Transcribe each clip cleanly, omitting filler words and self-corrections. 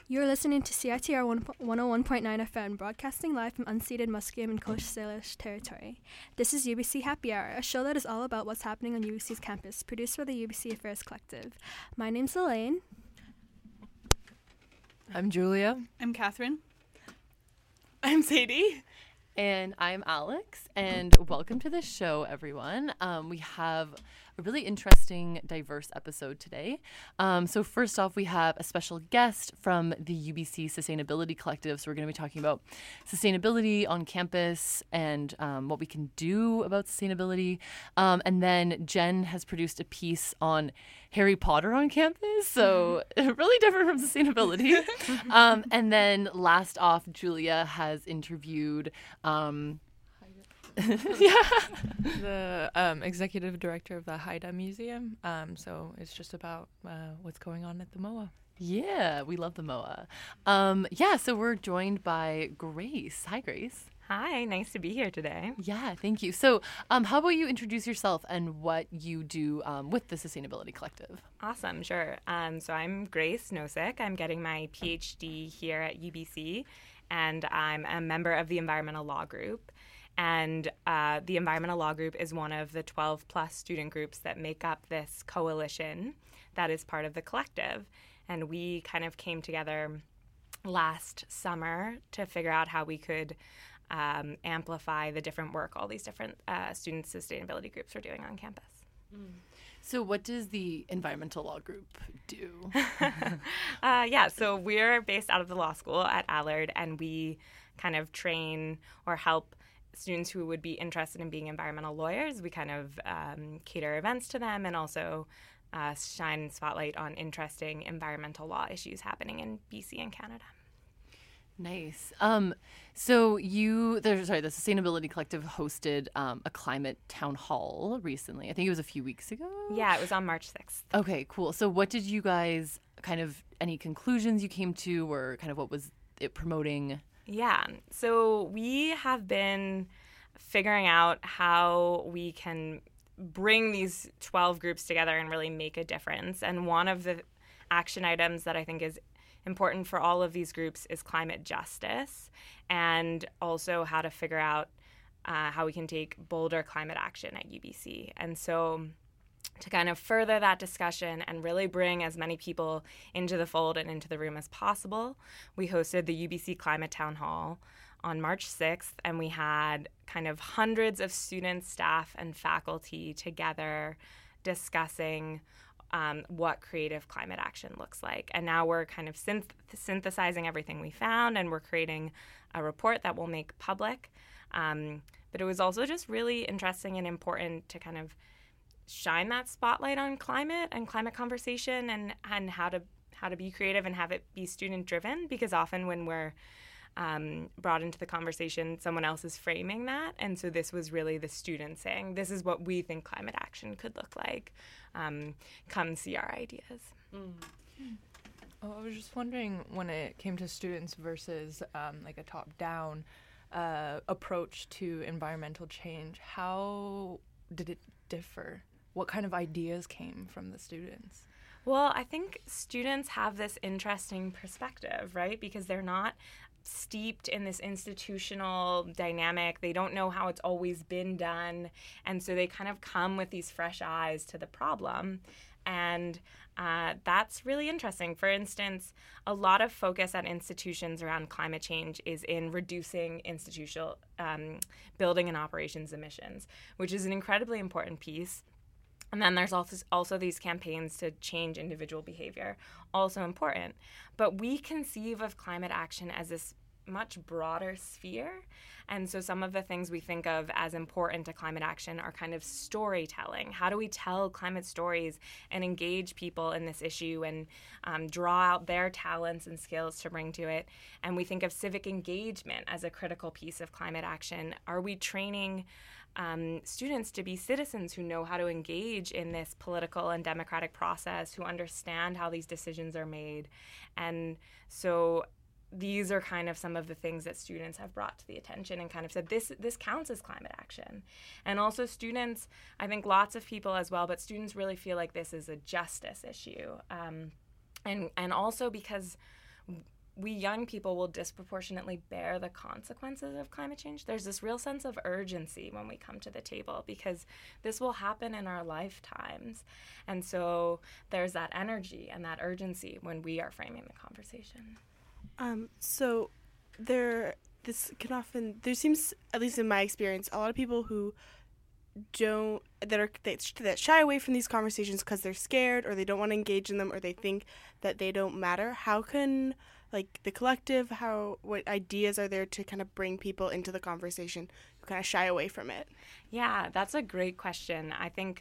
You're listening to CITR 101.9 FM, broadcasting live from unceded Musqueam and Coast Salish territory. This is UBC Happy Hour, a show that is all about what's happening on UBC's campus, produced by the UBC Affairs Collective. My name's Elaine. I'm Julia. I'm Catherine. I'm Sadie. And I'm Alex, and welcome to the show, everyone. We have a really interesting, diverse episode today. So first off, we have a special guest from the UBC Sustainability Collective. So we're going to be talking about sustainability on campus and what we can do about sustainability. And then Jen has produced a piece on Harry Potter on campus, so really different from sustainability. And then last off, Julia has interviewed The executive director of the Haida Museum. So it's just about what's going on at the MOA. Yeah, we love the MOA. So we're joined by Grace. Hi, Grace. Hi, nice to be here today. Yeah, thank you. So how about you introduce yourself and what you do with the Sustainability Collective? Awesome, sure. So I'm Grace Nosek. I'm getting my PhD here at UBC, and I'm a member of the Environmental Law Group. And the Environmental Law Group is one of the 12-plus student groups that make up this coalition that is part of the collective. And we kind of came together last summer to figure out how we could amplify the different work all these different student sustainability groups are doing on campus. So what does the Environmental Law Group do? So we're based out of the law school at Allard, and we kind of train or help students who would be interested in being environmental lawyers. We kind of cater events to them and also shine spotlight on interesting environmental law issues happening in BC and Canada. Nice. So the Sustainability Collective hosted a climate town hall recently. I think it was a few weeks ago. Yeah, it was on March 6th. Okay, cool. So what did you guys any conclusions you came to, or kind of what was it promoting? Yeah, so we have been figuring out how we can bring these 12 groups together and really make a difference. And one of the action items that I think is important for all of these groups is climate justice, and also how to figure out how we can take bolder climate action at UBC. And so to kind of further that discussion and really bring as many people into the fold and into the room as possible, we hosted the UBC Climate Town Hall on March 6th, and we had kind of hundreds of students, staff, and faculty together discussing what creative climate action looks like. And now we're kind of synthesizing everything we found, and we're creating a report that we'll make public. But it was also just really interesting and important to kind of shine that spotlight on climate and climate conversation and how to be creative and have it be student driven, because often when we're brought into the conversation, someone else is framing that. And so this was really the students saying, this is what we think climate action could look like. Come see our ideas. Oh, I was just wondering, when it came to students versus like a top-down approach to environmental change, how did it differ? What kind of ideas came from the students? Well, I think students have this interesting perspective, right? Because they're not steeped in this institutional dynamic. They don't know how it's always been done. And so they kind of come with these fresh eyes to the problem. And that's really interesting. For instance, a lot of focus at institutions around climate change is in reducing institutional building and operations emissions, which is an incredibly important piece. And then there's also these campaigns to change individual behavior, also important. But we conceive of climate action as this much broader sphere. And so some of the things we think of as important to climate action are kind of storytelling. How do we tell climate stories and engage people in this issue and draw out their talents and skills to bring to it? And we think of civic engagement as a critical piece of climate action. Are we training students to be citizens who know how to engage in this political and democratic process, who understand how these decisions are made? And so these are kind of some of the things that students have brought to the attention and kind of said, this counts as climate action. And also students, I think lots of people as well, but students really feel like this is a justice issue. And also because we young people will disproportionately bear the consequences of climate change. There's this real sense of urgency when we come to the table because this will happen in our lifetimes. And so there's that energy and that urgency when we are framing the conversation. So there seems, at least in my experience, a lot of people who that shy away from these conversations because they're scared or they don't want to engage in them or they think that they don't matter. How can the collective, what ideas are there to kind of bring people into the conversation who kind of shy away from it? Yeah, that's a great question. I think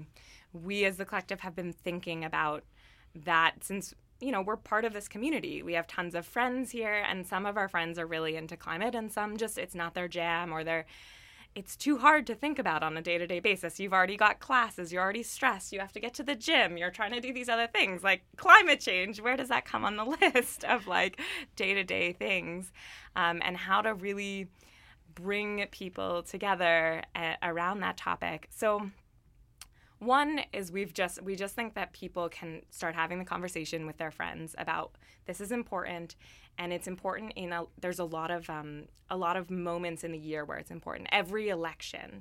we as the collective have been thinking about that since we're part of this community. We have tons of friends here, and some of our friends are really into climate, and some just it's not their jam, or it's too hard to think about on a day-to-day basis. You've already got classes, you're already stressed, you have to get to the gym, you're trying to do these other things like climate change. Where does that come on the list of day-to-day things? And how to really bring people together around that topic. So one is we just think that people can start having the conversation with their friends about this is important, and it's important there's a lot of moments in the year where it's important. Every election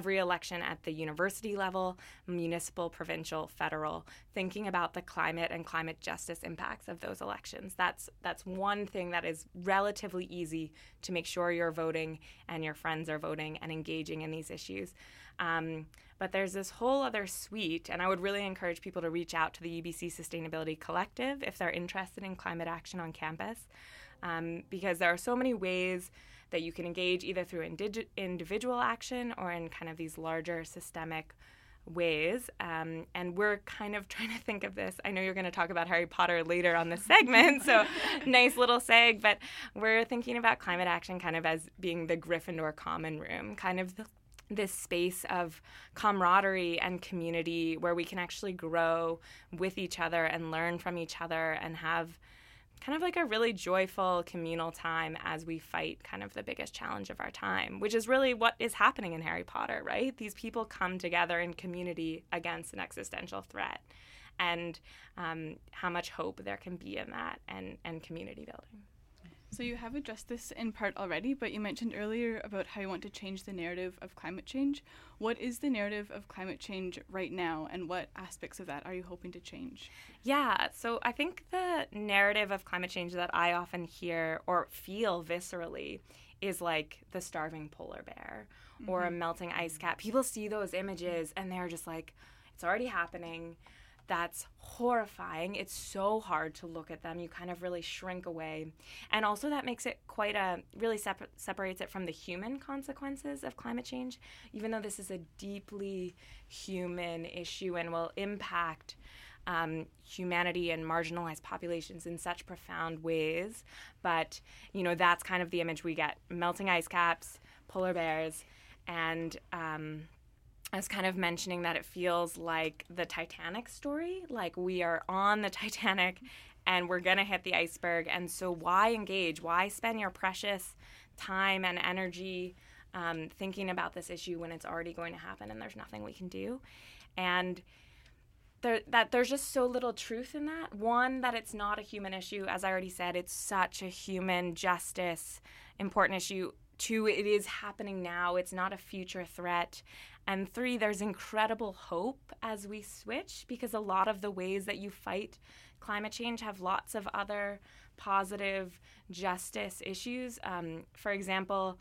at the university level, municipal, provincial, federal, thinking about the climate and climate justice impacts of those elections. That's one thing that is relatively easy to make sure you're voting and your friends are voting and engaging in these issues. But there's this whole other suite, and I would really encourage people to reach out to the UBC Sustainability Collective if they're interested in climate action on campus, because there are so many ways that you can engage either through individual action or in kind of these larger systemic ways. And we're kind of trying to think of this. I know you're going to talk about Harry Potter later on this segment, so nice little seg, but we're thinking about climate action kind of as being the Gryffindor common room, kind of this space of camaraderie and community where we can actually grow with each other and learn from each other and have kind of a really joyful communal time as we fight kind of the biggest challenge of our time, which is really what is happening in Harry Potter, right? These people come together in community against an existential threat, and how much hope there can be in that and community building. So you have addressed this in part already, but you mentioned earlier about how you want to change the narrative of climate change. What is the narrative of climate change right now, and what aspects of that are you hoping to change? Yeah, so I think the narrative of climate change that I often hear or feel viscerally is the starving polar bear or a melting ice cap. People see those images and they're just it's already happening. That's horrifying. It's so hard to look at them. You kind of really shrink away. And also that makes it really separates it from the human consequences of climate change, even though this is a deeply human issue and will impact humanity and marginalized populations in such profound ways. But, that's kind of the image we get. Melting ice caps, polar bears, and I was kind of mentioning that it feels like the Titanic story, like we are on the Titanic and we're going to hit the iceberg. And so why engage? Why spend your precious time and energy thinking about this issue when it's already going to happen and there's nothing we can do? And there's just so little truth in that. One, that it's not a human issue. As I already said, it's such a human justice important issue. Two, it is happening now. It's not a future threat. And three, there's incredible hope as we switch, because a lot of the ways that you fight climate change have lots of other positive justice issues. For example,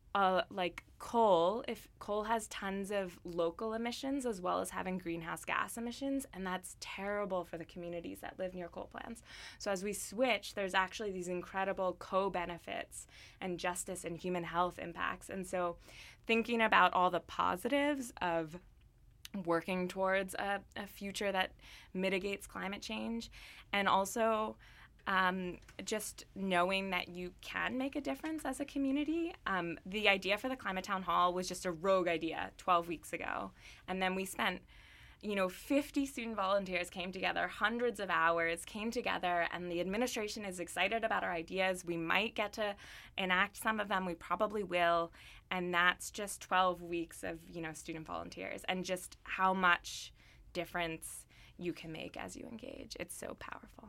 coal, if coal has tons of local emissions as well as having greenhouse gas emissions, and that's terrible for the communities that live near coal plants. So as we switch, there's actually these incredible co-benefits and justice and human health impacts. And so thinking about all the positives of working towards a future that mitigates climate change, and also just knowing that you can make a difference as a community. The idea for the Climate Town Hall was just a rogue idea 12 weeks ago. And then we spent 50 student volunteers came together, hundreds of hours came together, and the administration is excited about our ideas. We might get to enact some of them. We probably will. And that's just 12 weeks of, student volunteers, and just how much difference you can make as you engage. It's so powerful.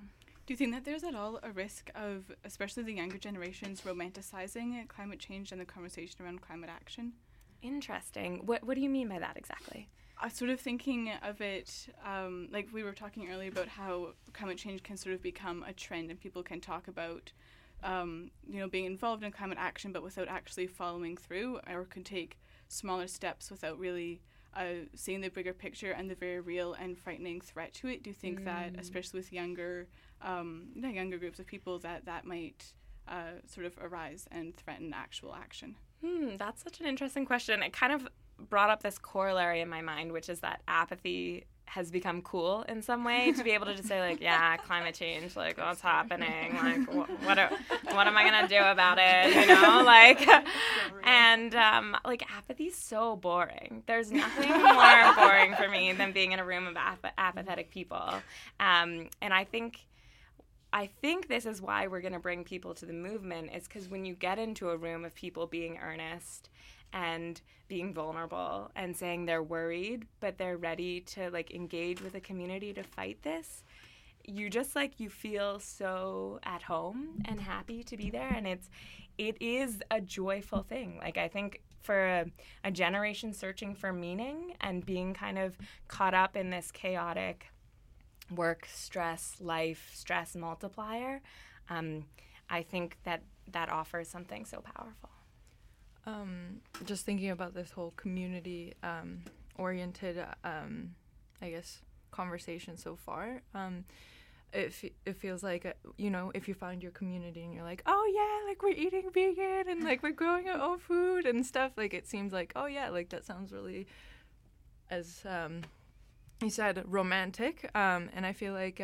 Do you think that there's at all a risk of, especially the younger generations, romanticizing climate change and the conversation around climate action? Interesting. What do you mean by that exactly? I'm sort of thinking of it, like we were talking earlier about how climate change can sort of become a trend and people can talk about, being involved in climate action but without actually following through, or can take smaller steps without really seeing the bigger picture and the very real and frightening threat to it. Do you think that, especially with younger groups of people, that might sort of arise and threaten actual action? That's such an interesting question. It kind of brought up this corollary in my mind, which is that apathy has become cool in some way, to be able to just say, like, yeah, climate change, like, what's happening, like, what am I gonna do about it, you know, like, and like, apathy's so boring. There's nothing more boring for me than being in a room of apathetic people, and I think this is why we're going to bring people to the movement, is because when you get into a room of people being earnest and being vulnerable and saying they're worried, but they're ready to, like, engage with the community to fight this, you just, like, you feel so at home and happy to be there. And it is a joyful thing. Like, I think for a generation searching for meaning and being kind of caught up in this chaotic work, stress, life, stress multiplier, I think that offers something so powerful. Just thinking about this whole community oriented, I guess, conversation so far, it feels like, if you find your community and you're like, oh yeah, like, we're eating vegan and, like, we're growing our own food and stuff, like, it seems like, oh yeah, like, that sounds really, as you said, romantic, and I feel like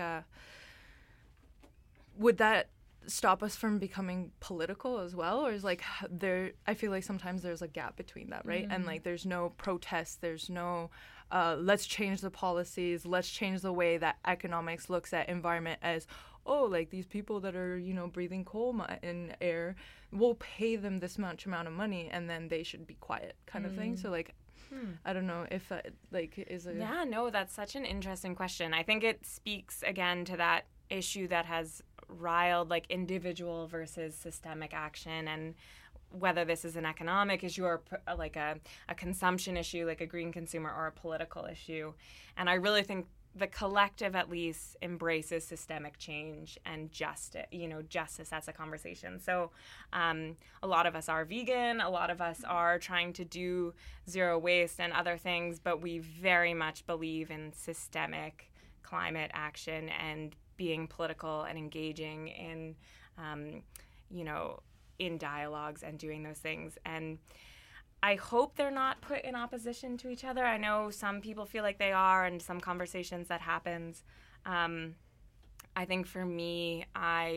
would that stop us from becoming political as well? Or is, like, I feel like sometimes there's a gap between that, right? And, like, there's no protest, there's no let's change the policies, let's change the way that economics looks at environment as, oh, like, these people that are, breathing coal in air, we'll pay them this much amount of money and then they should be quiet, kind of thing. So, like, I don't know if that, like, is a... Yeah, no, that's such an interesting question. I think it speaks, again, to that issue that has riled, like, individual versus systemic action, and whether this is an economic issue or like a consumption issue, like a green consumer, or a political issue. And I really think the collective at least embraces systemic change and justice as a conversation. So a lot of us are vegan, a lot of us are trying to do zero waste and other things, but we very much believe in systemic climate action and being political and engaging in, in dialogues and doing those things. And I hope they're not put in opposition to each other. I know some people feel like they are, and some conversations that happens. I think for me,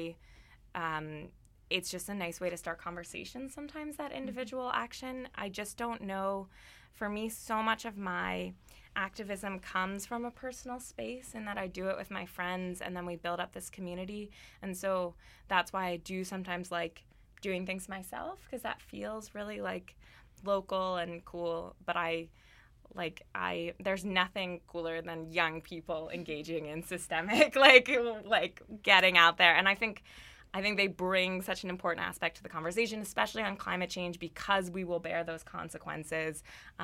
it's just a nice way to start conversations sometimes, that individual action. I just don't know. For me, so much of my activism comes from a personal space, in that I do it with my friends and then we build up this community. And so that's why I do sometimes like doing things myself, because that feels really like local and cool. But there's nothing cooler than young people engaging in systemic, like getting out there. And I think they bring such an important aspect to the conversation, especially on climate change, because we will bear those consequences.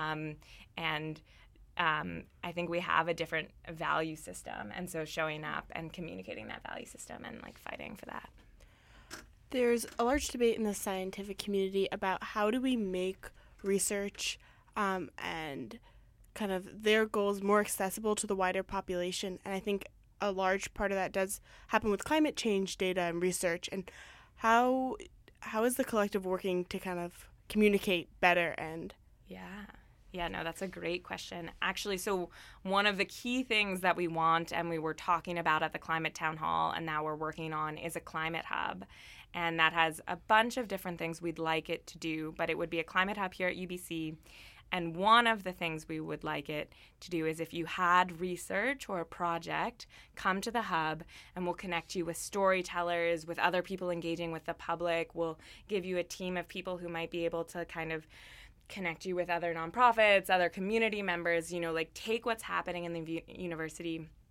I think we have a different value system. And so showing up and communicating that value system and like fighting for that. There's a large debate in the scientific community about how do we make research and kind of their goals more accessible to the wider population. And I think a large part of that does happen with climate change data and research. And how is the collective working to kind of communicate better? And Yeah, no, that's a great question. Actually, so one of the key things that we want, and we were talking about at the Climate Town Hall, and now we're working on, is a climate hub. And that has a bunch of different things we'd like it to do, but it would be a climate hub here at UBC. And one of the things we would like it to do is, if you had research or a project, come to the hub and we'll connect you with storytellers, with other people engaging with the public. We'll give you a team of people who might be able to kind of connect you with other nonprofits, other community members, like take what's happening in the university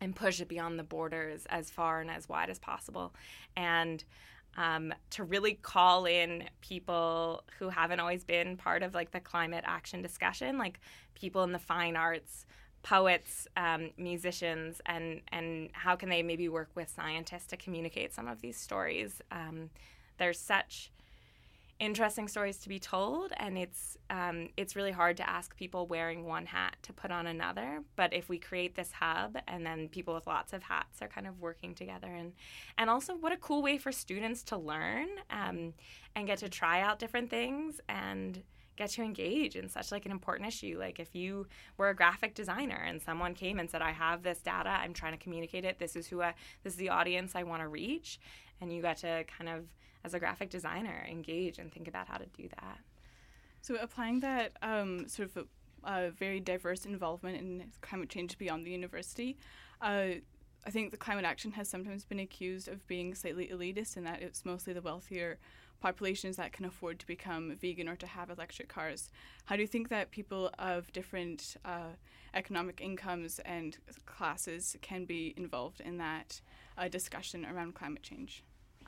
and push it beyond the borders as far and as wide as possible. And to really call in people who haven't always been part of like the climate action discussion, like people in the fine arts, poets, musicians, and how can they maybe work with scientists to communicate some of these stories. There's such interesting stories to be told, and it's really hard to ask people wearing one hat to put on another. But if we create this hub, and then people with lots of hats are kind of working together, and also what a cool way for students to learn and get to try out different things and get to engage in such like an important issue. Like if you were a graphic designer and someone came and said, I have this data, I'm trying to communicate it, this is the audience I want to reach, and you got to kind of, as a graphic designer, engage and think about how to do that. So applying that sort of a very diverse involvement in climate change beyond the university, I think the climate action has sometimes been accused of being slightly elitist in that it's mostly the wealthier populations that can afford to become vegan or to have electric cars. How do you think that people of different economic incomes and classes can be involved in that discussion around climate change?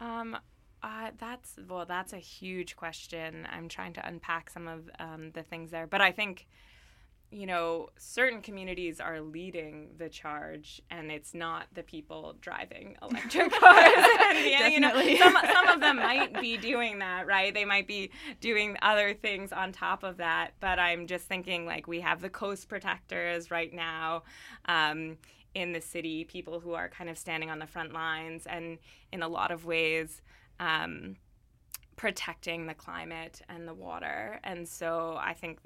That's a huge question. I'm trying to unpack some of the things there. But I think, certain communities are leading the charge, and it's not the people driving electric cars. And, some of them might be doing that, right? They might be doing other things on top of that. But I'm just thinking, like, we have the coast protectors right now in the city, people who are kind of standing on the front lines and in a lot of ways protecting the climate and the water. And so I think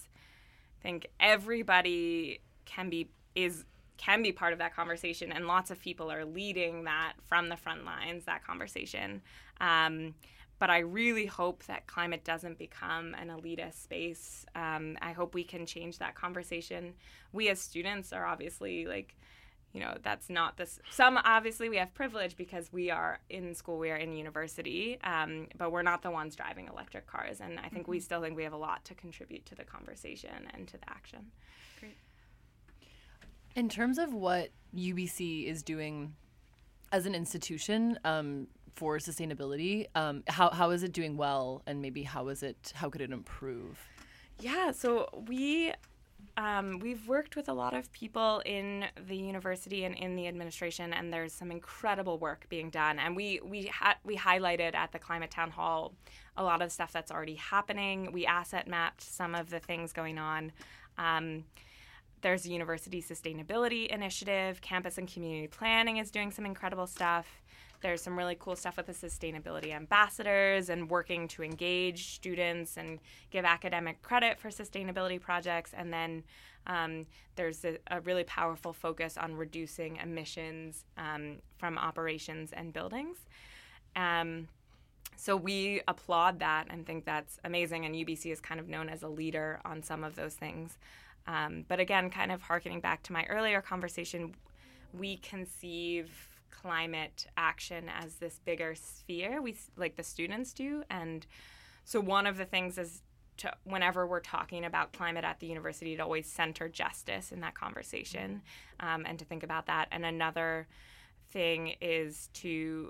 everybody can be part of that conversation, and lots of people are leading that from the front lines, that conversation. But I really hope that climate doesn't become an elitist space. I hope we can change that conversation. We as students are obviously that's not this. Some obviously we have privilege because we are in school, we are in university, but we're not the ones driving electric cars. And I think we still think we have a lot to contribute to the conversation and to the action. Great. In terms of what UBC is doing as an institution for sustainability, how is it doing well, and maybe how could it improve? Yeah, so we've worked with a lot of people in the university and in the administration, and there's some incredible work being done. And we highlighted at the Climate Town Hall a lot of stuff that's already happening. We asset mapped some of the things going on. There's a university sustainability initiative. Campus and community planning is doing some incredible stuff. There's some really cool stuff with the sustainability ambassadors and working to engage students and give academic credit for sustainability projects. And then there's a really powerful focus on reducing emissions from operations and buildings. So we applaud that and think that's amazing. And UBC is kind of known as a leader on some of those things. But again, kind of hearkening back to my earlier conversation, we conceive climate action as this bigger sphere, like the students do. And so one of the things is whenever we're talking about climate at the university, to always center justice in that conversation, and to think about that. And another thing is to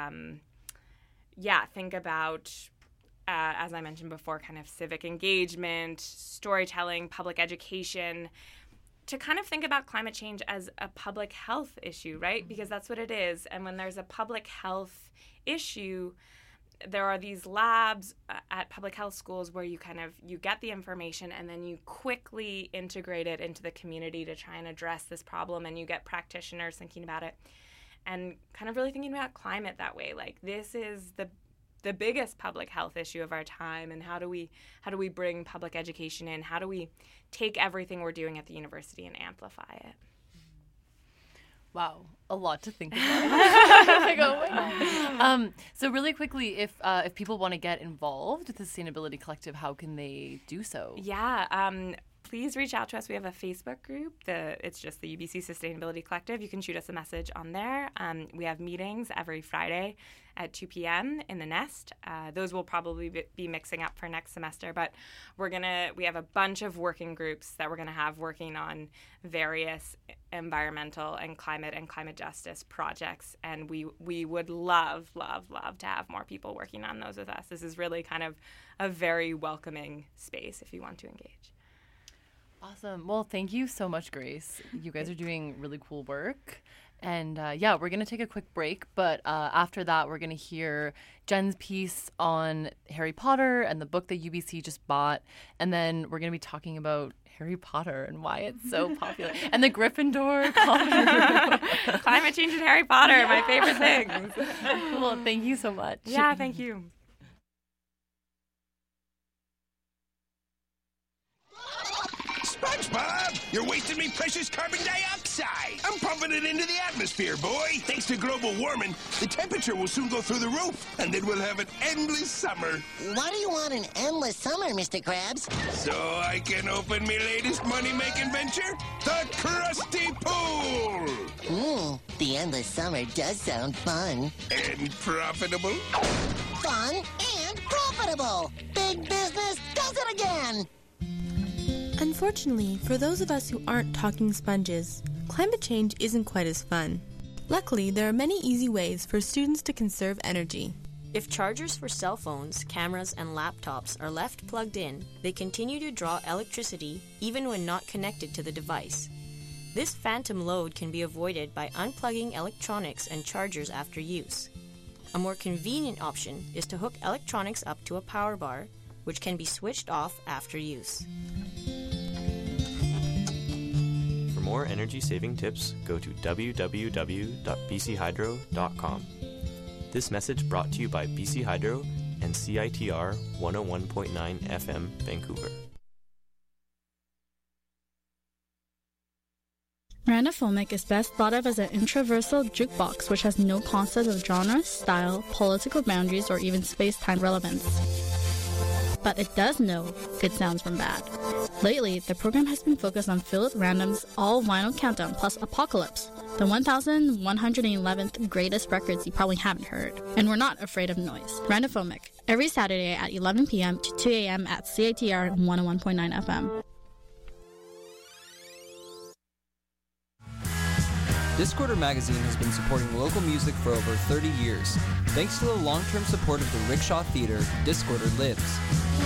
think about, as I mentioned before, kind of civic engagement, storytelling, public education, to kind of think about climate change as a public health issue, right? Because that's what it is. And when there's a public health issue, there are these labs at public health schools where you get the information and then you quickly integrate it into the community to try and address this problem, and you get practitioners thinking about it and kind of really thinking about climate that way. Like, this is the biggest public health issue of our time, and how do we bring public education in? How do we take everything we're doing at the university and amplify it? Wow, a lot to think about. So really quickly, if people want to get involved with the Sustainability Collective, how can they do so? Yeah, please reach out to us. We have a Facebook group. It's just the UBC Sustainability Collective. You can shoot us a message on there. We have meetings every Friday at 2 p.m. in the Nest. Those will probably be mixing up for next semester, but we have a bunch of working groups that we're going to have working on various environmental and climate justice projects, and we would love to have more people working on those with us. This is really kind of a very welcoming space if you want to engage. Awesome. Well, thank you so much, Grace. You guys are doing really cool work. And we're going to take a quick break, but after that, we're going to hear Jen's piece on Harry Potter and the book that UBC just bought. And then we're going to be talking about Harry Potter and why it's so popular. And the Gryffindor color. Climate change and Harry Potter, my favorite things. Well, thank you so much. Yeah, thank you. SpongeBob, you're wasting me precious carbon dioxide. I'm pumping it into the atmosphere, boy. Thanks to global warming, the temperature will soon go through the roof, and then we'll have an endless summer. Why do you want an endless summer, Mr. Krabs? So I can open me latest money-making venture, the Krusty Pool. The endless summer does sound fun. And profitable. Fun and profitable. Big business does it again. Unfortunately, for those of us who aren't talking sponges, climate change isn't quite as fun. Luckily, there are many easy ways for students to conserve energy. If chargers for cell phones, cameras, and laptops are left plugged in, they continue to draw electricity even when not connected to the device. This phantom load can be avoided by unplugging electronics and chargers after use. A more convenient option is to hook electronics up to a power bar, which can be switched off after use. For more energy-saving tips, go to www.bchydro.com. This message brought to you by BC Hydro and CITR 101.9 FM, Vancouver. Randophomic is best thought of as an intraversal jukebox which has no concept of genre, style, political boundaries, or even space-time relevance. But it does know good sounds from bad. Lately, the program has been focused on Philip Random's All Vinyl Countdown plus Apocalypse, the 1,111th greatest records you probably haven't heard. And we're not afraid of noise. Randophomic, every Saturday at 11 p.m. to 2 a.m. at CITR 101.9 FM. Discorder Magazine has been supporting local music for over 30 years. Thanks to the long-term support of the Rickshaw Theatre, Discorder lives.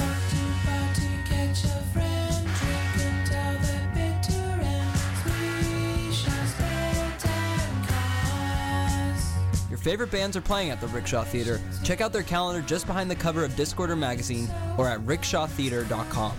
Your favorite bands are playing at the Rickshaw Theatre. Check out their calendar just behind the cover of Discorder Magazine or at rickshawtheatre.com.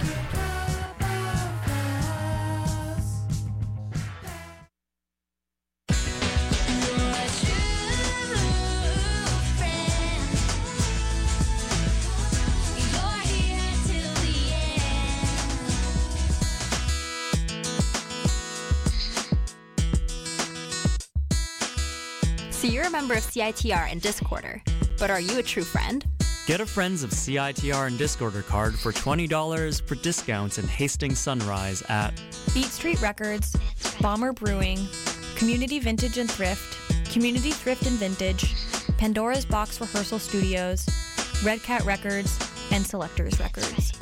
So you're a member of CITR and Discorder, but are you a true friend? Get a Friends of CITR and Discorder card for $20 for discounts in Hastings Sunrise at Beat Street Records, Bomber Brewing, Community Vintage and Thrift, Community Thrift and Vintage, Pandora's Box Rehearsal Studios, Red Cat Records, and Selectors Records.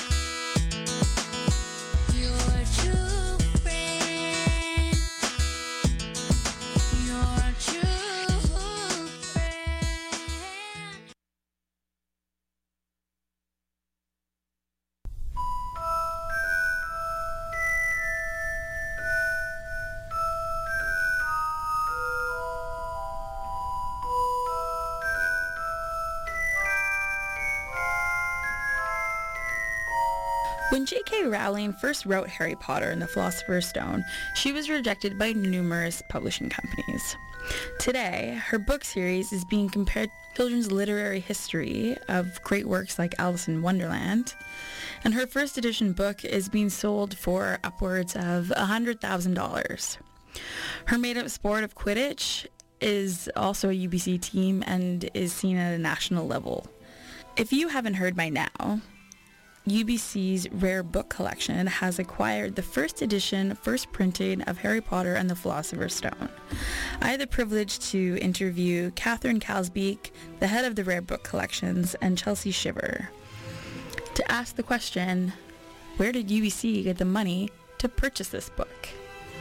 When J.K. Rowling first wrote Harry Potter and the Philosopher's Stone, she was rejected by numerous publishing companies. Today, her book series is being compared to children's literary history of great works like Alice in Wonderland, and her first edition book is being sold for upwards of $100,000. Her made-up sport of Quidditch is also a UBC team and is seen at a national level. If you haven't heard by now, UBC's Rare Book Collection has acquired the first edition, first printing of Harry Potter and the Philosopher's Stone. I had the privilege to interview Catherine Kalsbeek, the head of the Rare Book Collections, and Chelsea Shiver, to ask the question, where did UBC get the money to purchase this book?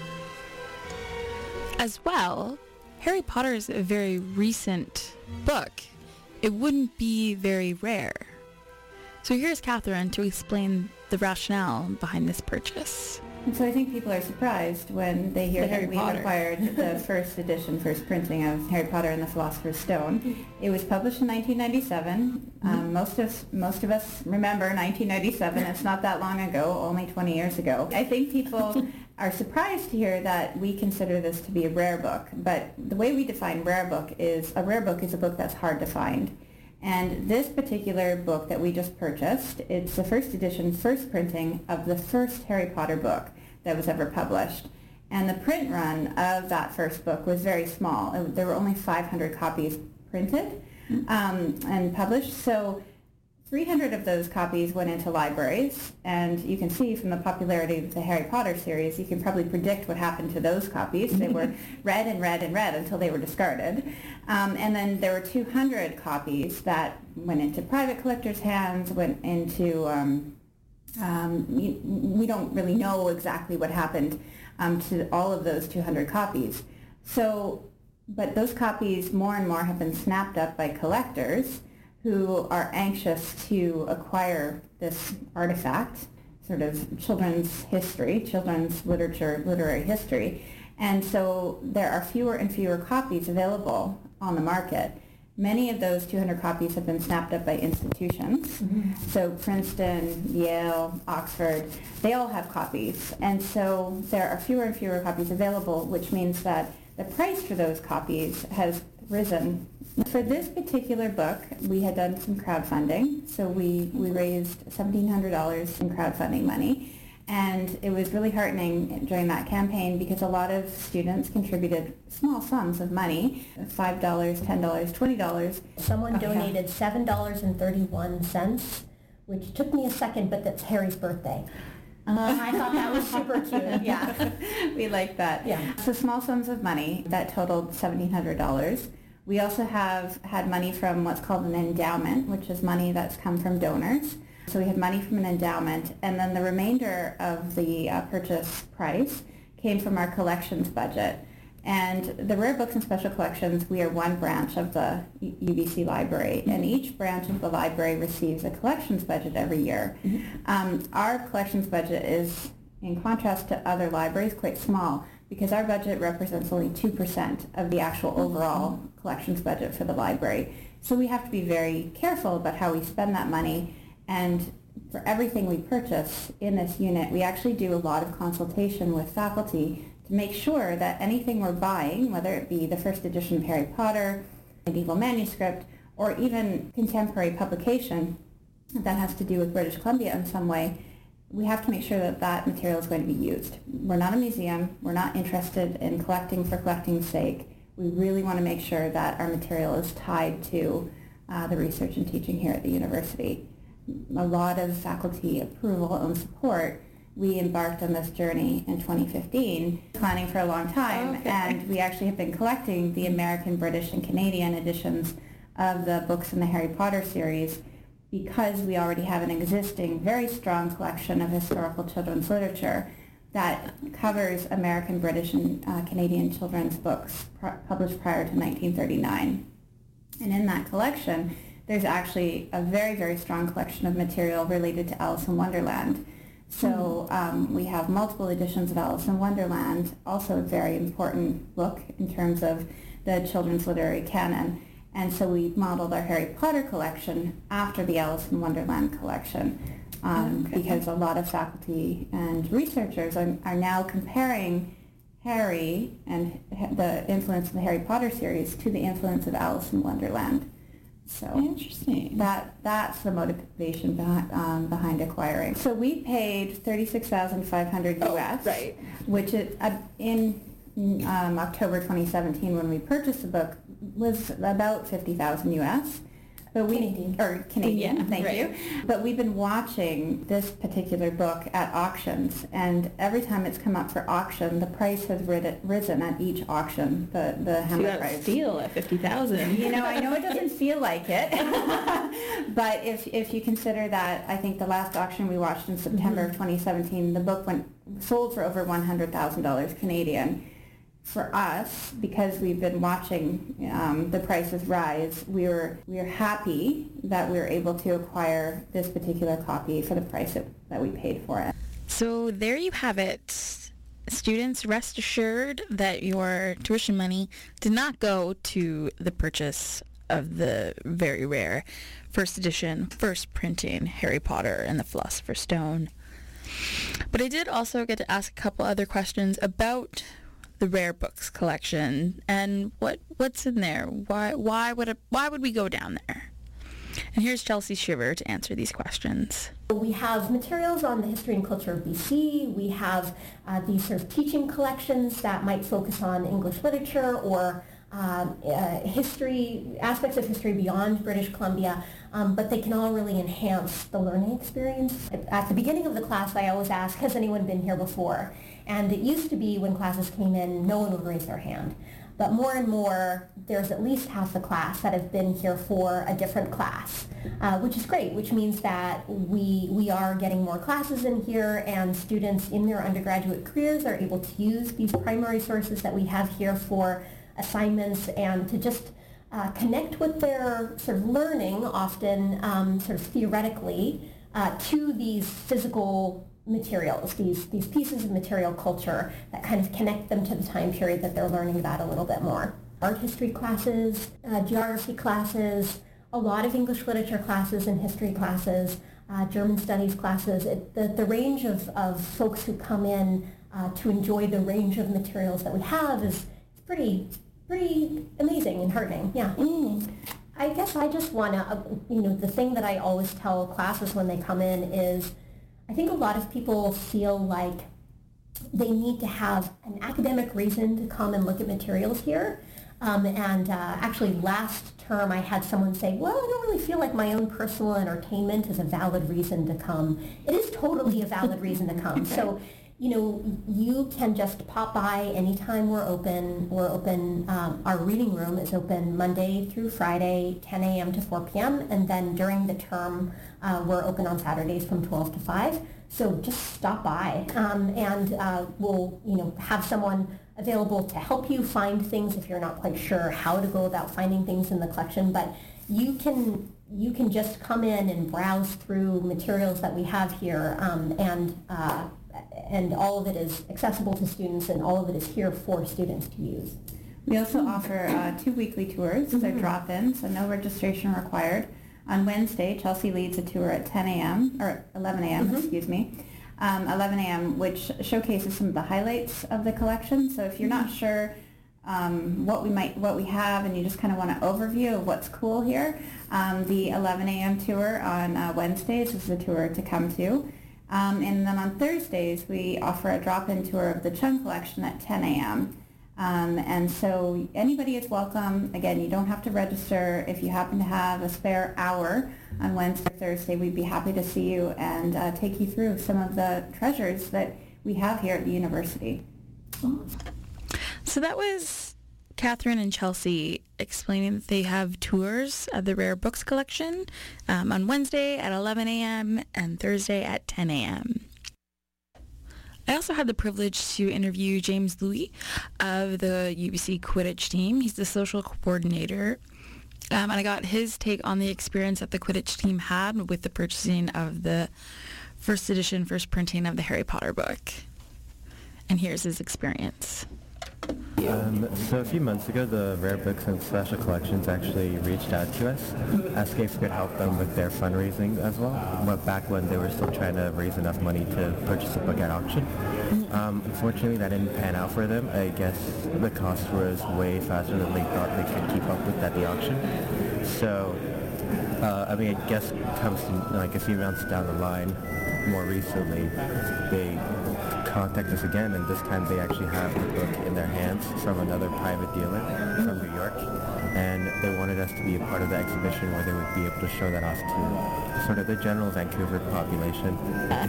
As well, Harry Potter is a very recent book. It wouldn't be very rare. So here's Catherine to explain the rationale behind this purchase. And so I think people are surprised when they hear that we acquired the first edition, first printing of Harry Potter and the Philosopher's Stone. It was published in 1997. Most of us remember 1997. It's not that long ago, only 20 years ago. I think people are surprised to hear that we consider this to be a rare book. But the way we define rare book is a book that's hard to find. And this particular book that we just purchased, it's the first edition, first printing of the first Harry Potter book that was ever published. And the print run of that first book was very small. There were only 500 copies printed and published. So 300 of those copies went into libraries. And you can see from the popularity of the Harry Potter series, you can probably predict what happened to those copies. They were read and read and read until they were discarded. And then there were 200 copies that went into private collectors' hands, went into, we don't really know exactly what happened to all of those 200 copies. So, but those copies more and more have been snapped up by collectors who are anxious to acquire this artifact, sort of children's history, children's literature, literary history. And so there are fewer and fewer copies available on the market. Many of those 200 copies have been snapped up by institutions. So Princeton, Yale, Oxford, they all have copies. And so there are fewer and fewer copies available, which means that the price for those copies has risen. For this particular book, we had done some crowdfunding. So we raised $1,700 in crowdfunding money. And it was really heartening during that campaign because a lot of students contributed small sums of money, $5, $10, $20. Someone donated $7.31, which took me a second, but that's Harry's birthday. I thought that was super cute. Yeah, we like that. Yeah. So small sums of money that totaled $1,700. We also have had money from what's called an endowment, which is money that's come from donors. So we had money from an endowment, and then the remainder of the purchase price came from our collections budget. And the Rare Books and Special Collections, we are one branch of the UBC library, and each branch of the library receives a collections budget every year. Our collections budget is, in contrast to other libraries, quite small, because our budget represents only 2% of the actual overall collections budget for the library. So we have to be very careful about how we spend that money. And for everything we purchase in this unit, we actually do a lot of consultation with faculty to make sure that anything we're buying, whether it be the first edition of Harry Potter, medieval manuscript, or even contemporary publication that has to do with British Columbia in some way, we have to make sure that that material is going to be used. We're not a museum. We're not interested in collecting for collecting's sake. We really want to make sure that our material is tied to the research and teaching here at the university. A lot of faculty approval and support. We embarked on this journey in 2015, planning for a long time, and we actually have been collecting the American, British, and Canadian editions of the books in the Harry Potter series because we already have an existing, very strong collection of historical children's literature that covers American, British, and Canadian children's books published prior to 1939. And in that collection, there's actually a very, very strong collection of material related to Alice in Wonderland. So we have multiple editions of Alice in Wonderland, also a very important book in terms of the children's literary canon. And so we modeled our Harry Potter collection after the Alice in Wonderland collection because a lot of faculty and researchers are now comparing Harry and the influence of the Harry Potter series to the influence of Alice in Wonderland. So interesting. That's the motivation behind acquiring. So we paid $36,500 US, right? Which is in October 2017 when we purchased the book was about $50,000 US. But Canadian, thank right. you. But we've been watching this particular book at auctions, and every time it's come up for auction, the price has risen at each auction, the hammer price. Steal at $50,000. You know, I know it doesn't feel like it, but if you consider that, I think the last auction we watched in September of 2017, the book sold for over $100,000 Canadian. For us, because we've been watching the prices rise, we're happy that we were able to acquire this particular copy for the price that we paid for it. So there you have it. Students, rest assured that your tuition money did not go to the purchase of the very rare first edition, first printing Harry Potter and the Philosopher's Stone. But I did also get to ask a couple other questions about the rare books collection and what's in there. Why would we go down there? And here's Chelsea Shiver to answer these questions. We have materials on the history and culture of BC. We have these sort of teaching collections that might focus on English literature or history, aspects of history beyond British Columbia, but they can all really enhance the learning experience. At the beginning of the class, I always ask, has anyone been here before? And it used to be when classes came in, no one would raise their hand. But more and more, there's at least half the class that have been here for a different class, which is great, which means that we are getting more classes in here, and students in their undergraduate careers are able to use these primary sources that we have here for assignments and to just connect with their sort of learning, often sort of theoretically, to these physical materials, these pieces of material culture that kind of connect them to the time period that they're learning about a little bit more. Art history classes, geography classes, a lot of English literature classes and history classes, German studies classes. The range of folks who come in to enjoy the range of materials that we have is pretty amazing and heartening. Yeah. I guess I just want to, the thing that I always tell classes when they come in is I think a lot of people feel like they need to have an academic reason to come and look at materials here. Actually last term I had someone say, well, I don't really feel like my own personal entertainment is a valid reason to come. It is totally a valid reason to come. So, you can just pop by anytime we're open. We're open, our reading room is open Monday through Friday, 10 a.m. to 4 p.m. And then during the term, we're open on Saturdays from 12 to 5. So just stop by and we'll, have someone available to help you find things if you're not quite sure how to go about finding things in the collection. But you can just come in and browse through materials that we have here and all of it is accessible to students and all of it is here for students to use. We also offer 2 weekly tours. They're drop-ins, so no registration required. On Wednesday, Chelsea leads a tour at 10 a.m., or 11 a.m., 11 a.m., which showcases some of the highlights of the collection. So if you're not sure what we have and you just kind of want an overview of what's cool here, the 11 a.m. tour on Wednesdays is the tour to come to. And then on Thursdays, we offer a drop-in tour of the Chung collection at 10 a.m. And so anybody is welcome. Again, you don't have to register. If you happen to have a spare hour on Wednesday or Thursday, we'd be happy to see you and take you through some of the treasures that we have here at the university. So that was Catherine and Chelsea explaining that they have tours of the Rare Books collection on Wednesday at 11 a.m. and Thursday at 10 a.m. I also had the privilege to interview James Louis of the UBC Quidditch team. He's the social coordinator. And I got his take on the experience that the Quidditch team had with the purchasing of the first edition, first printing of the Harry Potter book. And here's his experience. So a few months ago, the Rare Books and Special Collections actually reached out to us, asking if we could help them with their fundraising as well, back when they were still trying to raise enough money to purchase a book at auction. Unfortunately, that didn't pan out for them. I guess the cost was way faster than they thought they could keep up with at the auction. So, I guess it comes to, a few months down the line, more recently, they contact us again, and this time they actually have the book in their hands from another private dealer from New York, and they wanted us to be a part of the exhibition where they would be able to show that off to sort of the general Vancouver population.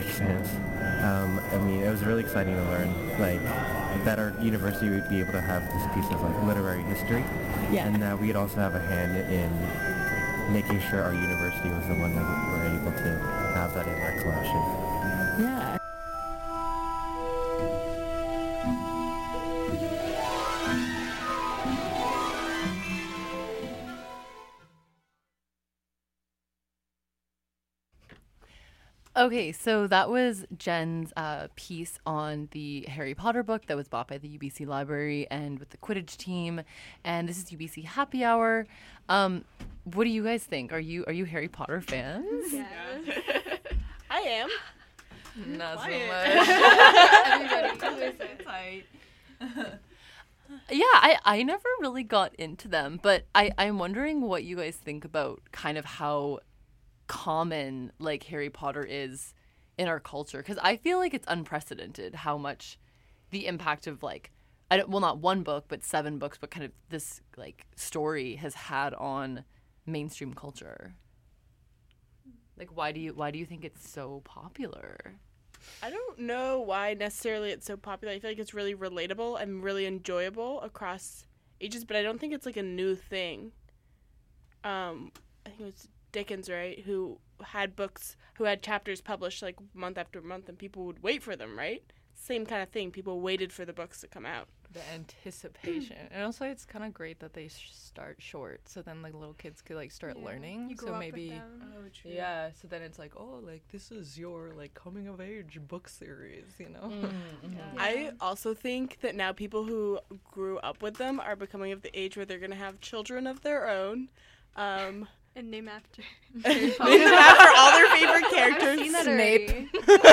I mean, it was really exciting to learn, like, that our university would be able to have this piece of, like, literary history, and that we'd also have a hand in making sure our university was the one that were able to have that in our collection. Yeah. Okay, so that was Jen's piece on the Harry Potter book that was bought by the UBC Library and with the Quidditch team. And this is UBC Happy Hour. What do you guys think? Are you Harry Potter fans? Yeah. I am. Not so Everybody. much. Yeah, I never really got into them, but I'm wondering what you guys think about kind of how common like Harry Potter is in our culture, because I feel like it's unprecedented how much the impact of like not one book but 7 books, but kind of this like story has had on mainstream culture. Like why do you think it's so popular? I don't know why necessarily it's so popular. I feel like it's really relatable and really enjoyable across ages, but I don't think it's like a new thing. I think it was Dickens, right, who had chapters published like month after month, and people would wait for them, right? Same kind of thing. People waited for the books to come out. The anticipation. And also it's kind of great that they start short, so then like little kids could like start learning. You grow so up maybe with them. Oh, true. yeah, so then it's like, oh, like this is your like coming of age book series, you know? I also think that now people who grew up with them are becoming of the age where they're going to have children of their own. And name after. Name them after all their favorite characters. I've seen that Snape. already.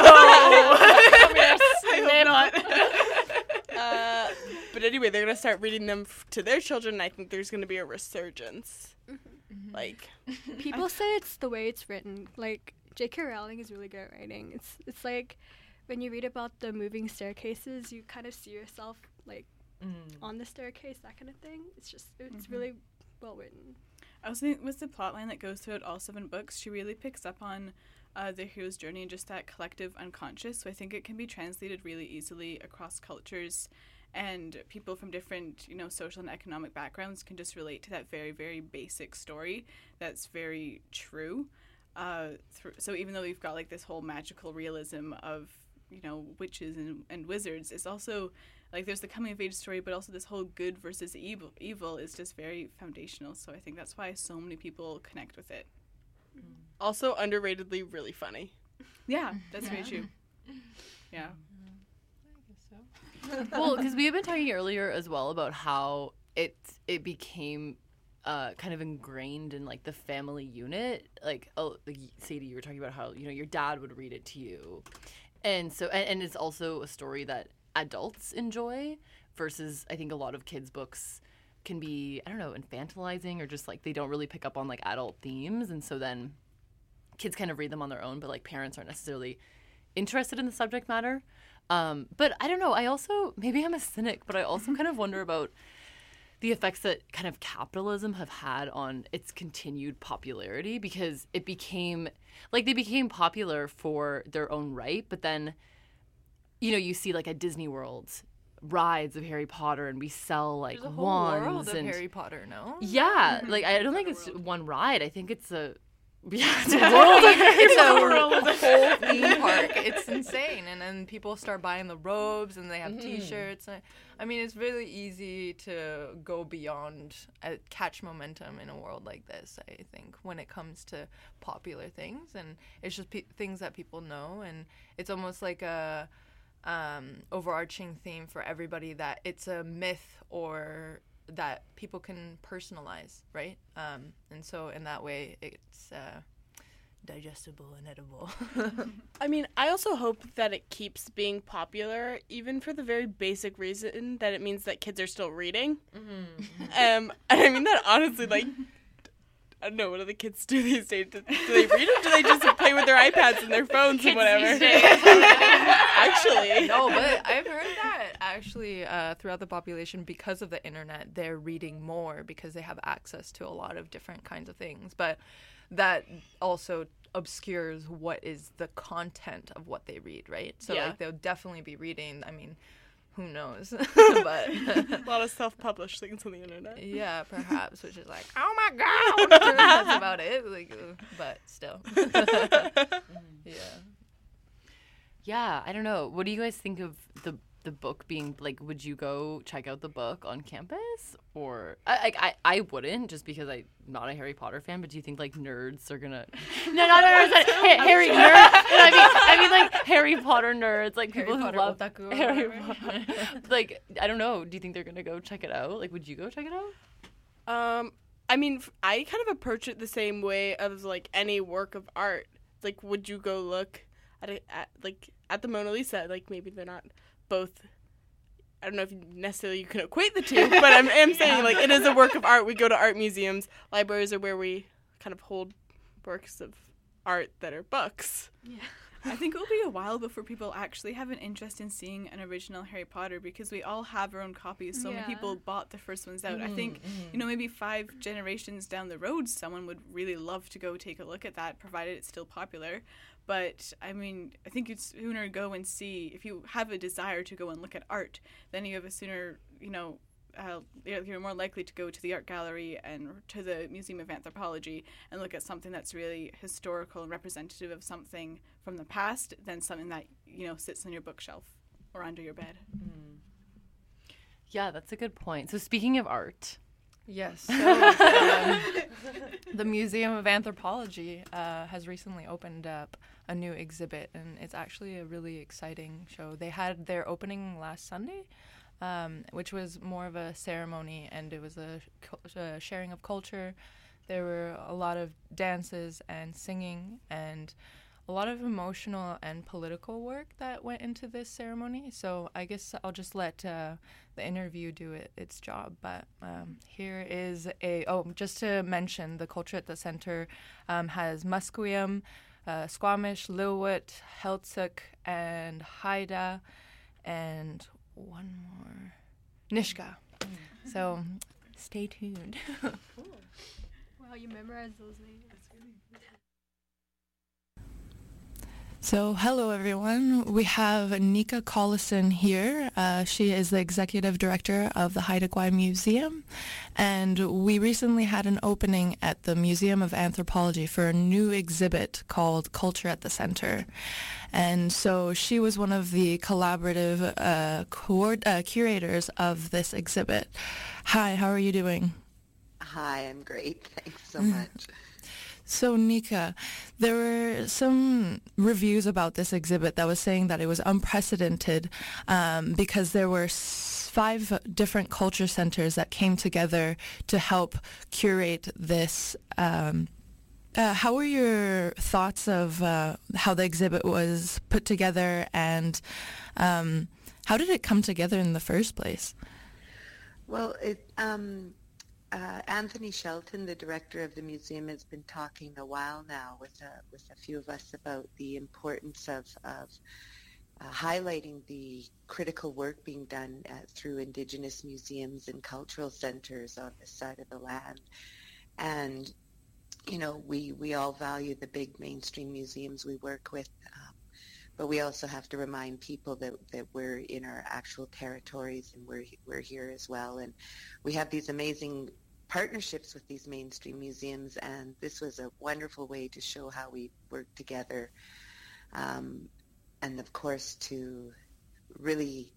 I hope not. But anyway, they're going to start reading them to their children, and I think there's going to be a resurgence. Like, people say it's the way it's written. Like, J.K. Rowling is really good at writing. It's like when you read about the moving staircases, you kind of see yourself like on the staircase, that kind of thing. It's really well written. I was thinking with the plotline that goes throughout all 7 books, she really picks up on the hero's journey and just that collective unconscious. So I think it can be translated really easily across cultures, and people from different, social and economic backgrounds can just relate to that very, very basic story that's very true. So even though we've got like this whole magical realism of, witches and wizards, it's also like there's the coming of age story, but also this whole good versus evil is just very foundational. So I think that's why so many people connect with it. also underratedly really funny. Yeah, that's very true. Yeah. Well, because we have been talking earlier as well about how it became kind of ingrained in like the family unit. Like Sadie, you were talking about how your dad would read it to you, and so and it's also a story that adults enjoy versus I think a lot of kids' books can be, I don't know, infantilizing or just like they don't really pick up on like adult themes, and so then kids kind of read them on their own, but like parents aren't necessarily interested in the subject matter. But I don't know, I also, maybe I'm a cynic, but I also kind of wonder about the effects that kind of capitalism have had on its continued popularity, because it became, like, they became popular for their own right, but then, you see like at Disney World rides of Harry Potter, and we sell like There's a whole wands world and of Harry Potter, no? Yeah, like I don't think it's one ride. I think it's a it's a world of Harry Potter. It's a whole theme park. It's insane, and then people start buying the robes, and they have T-shirts. I mean, it's really easy to go beyond, catch momentum in a world like this. I think when it comes to popular things, and it's just things that people know, and it's almost like a overarching theme for everybody that it's a myth or that people can personalize, right? And so in that way, it's digestible and edible. I mean, I also hope that it keeps being popular, even for the very basic reason that it means that kids are still reading. And I mean that honestly, like, I don't know, what do the kids do these days? Do they read or do they just play with their iPads and their phones and whatever? Actually. No, but I've heard that actually throughout the population, because of the internet, they're reading more because they have access to a lot of different kinds of things. But that also obscures what is the content of what they read, right? So like they'll definitely be reading, I mean, who knows? But a lot of self-published things on the internet. Yeah, perhaps, which is like, oh my god, that's about it. Like, but still, yeah. I don't know. What do you guys think of the book being like? Would you go check out the book on campus, or I wouldn't, just because I'm not a Harry Potter fan. But do you think like nerds are gonna? No, not nerds. Harry nerds. I mean like Harry Potter nerds, like people who love Harry Potter. Like, I don't know. Do you think they're gonna go check it out? Like, would you go check it out? I mean, I kind of approach it the same way as like any work of art. Like, would you go look at the Mona Lisa? Like, maybe they're not both. I don't know if necessarily you can equate the two, but I'm saying like it is a work of art. We go to art museums. Libraries are where we kind of hold works of art that are books. Yeah. I think it will be a while before people actually have an interest in seeing an original Harry Potter, because we all have our own copies. So many people bought the first ones out. I think, maybe 5 generations down the road, someone would really love to go take a look at that, provided it's still popular. But, I mean, I think you'd sooner go and see, if you have a desire to go and look at art, then you have a sooner, you're more likely to go to the art gallery and to the Museum of Anthropology and look at something that's really historical and representative of something from the past than something that, sits on your bookshelf or under your bed. Yeah, that's a good point. So speaking of art. Yes. So, the Museum of Anthropology has recently opened up a new exhibit, and it's actually a really exciting show. They had their opening last Sunday, which was more of a ceremony, and it was a sharing of culture. There were a lot of dances and singing and a lot of emotional and political work that went into this ceremony. So I guess I'll just let the interview do its job. But here is just to mention, the Culture at the Center has Musqueam, Squamish, Lillooet, Heiltsuk, and Haida, and one more, Nisga'a. So stay tuned. Cool. Wow, you memorized those names. So, hello everyone. We have Nika Collison here. She is the executive director of the Haida Gwaii Museum, and we recently had an opening at the Museum of Anthropology for a new exhibit called Culture at the Center. And so she was one of the collaborative curators of this exhibit. Hi, how are you doing? Hi, I'm great. Thanks so much. So, Nika, there were some reviews about this exhibit that was saying that it was unprecedented because there were 5 different culture centers that came together to help curate this. How were your thoughts of how the exhibit was put together, and how did it come together in the first place? Well, Anthony Shelton, the director of the museum, has been talking a while now with a few of us about the importance of highlighting the critical work being done through Indigenous museums and cultural centers on this side of the land. And, we all value the big mainstream museums we work with, but we also have to remind people that we're in our actual territories and we're here as well. And we have these amazing partnerships with these mainstream museums, and this was a wonderful way to show how we work together, and of course to really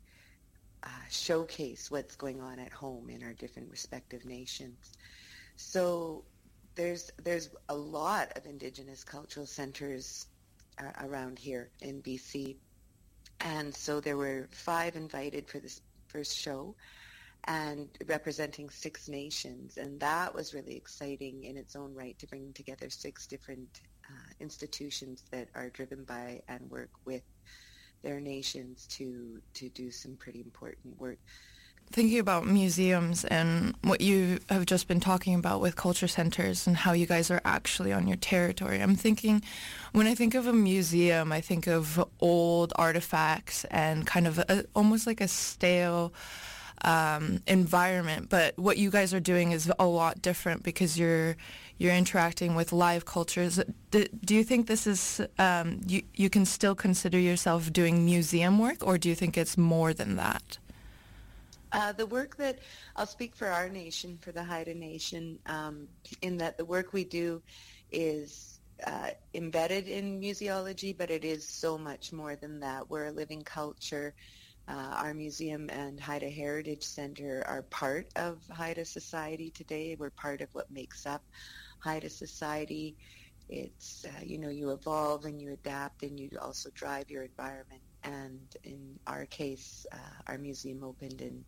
showcase what's going on at home in our different respective nations. So there's a lot of Indigenous cultural centers around here in BC, and so there were 5 invited for this first show, and representing 6 nations, and that was really exciting in its own right, to bring together 6 different institutions that are driven by and work with their nations to do some pretty important work. thinking about museums and what you have just been talking about with culture centers and how you guys are actually on your territory, I'm thinking, when I think of a museum, I think of old artifacts and kind of almost like a stale environment. But what you guys are doing is a lot different because you're interacting with live cultures. Do you think this is, you can still consider yourself doing museum work, or do you think it's more than that? The work that, I'll speak for our nation, for the Haida Nation, in that the work we do is embedded in museology, but it is so much more than that. We're a living culture. Our museum and Haida Heritage Center are part of Haida society today. We're part of what makes up Haida society. It's, you evolve and you adapt and you also drive your environment. And in our case, our museum opened in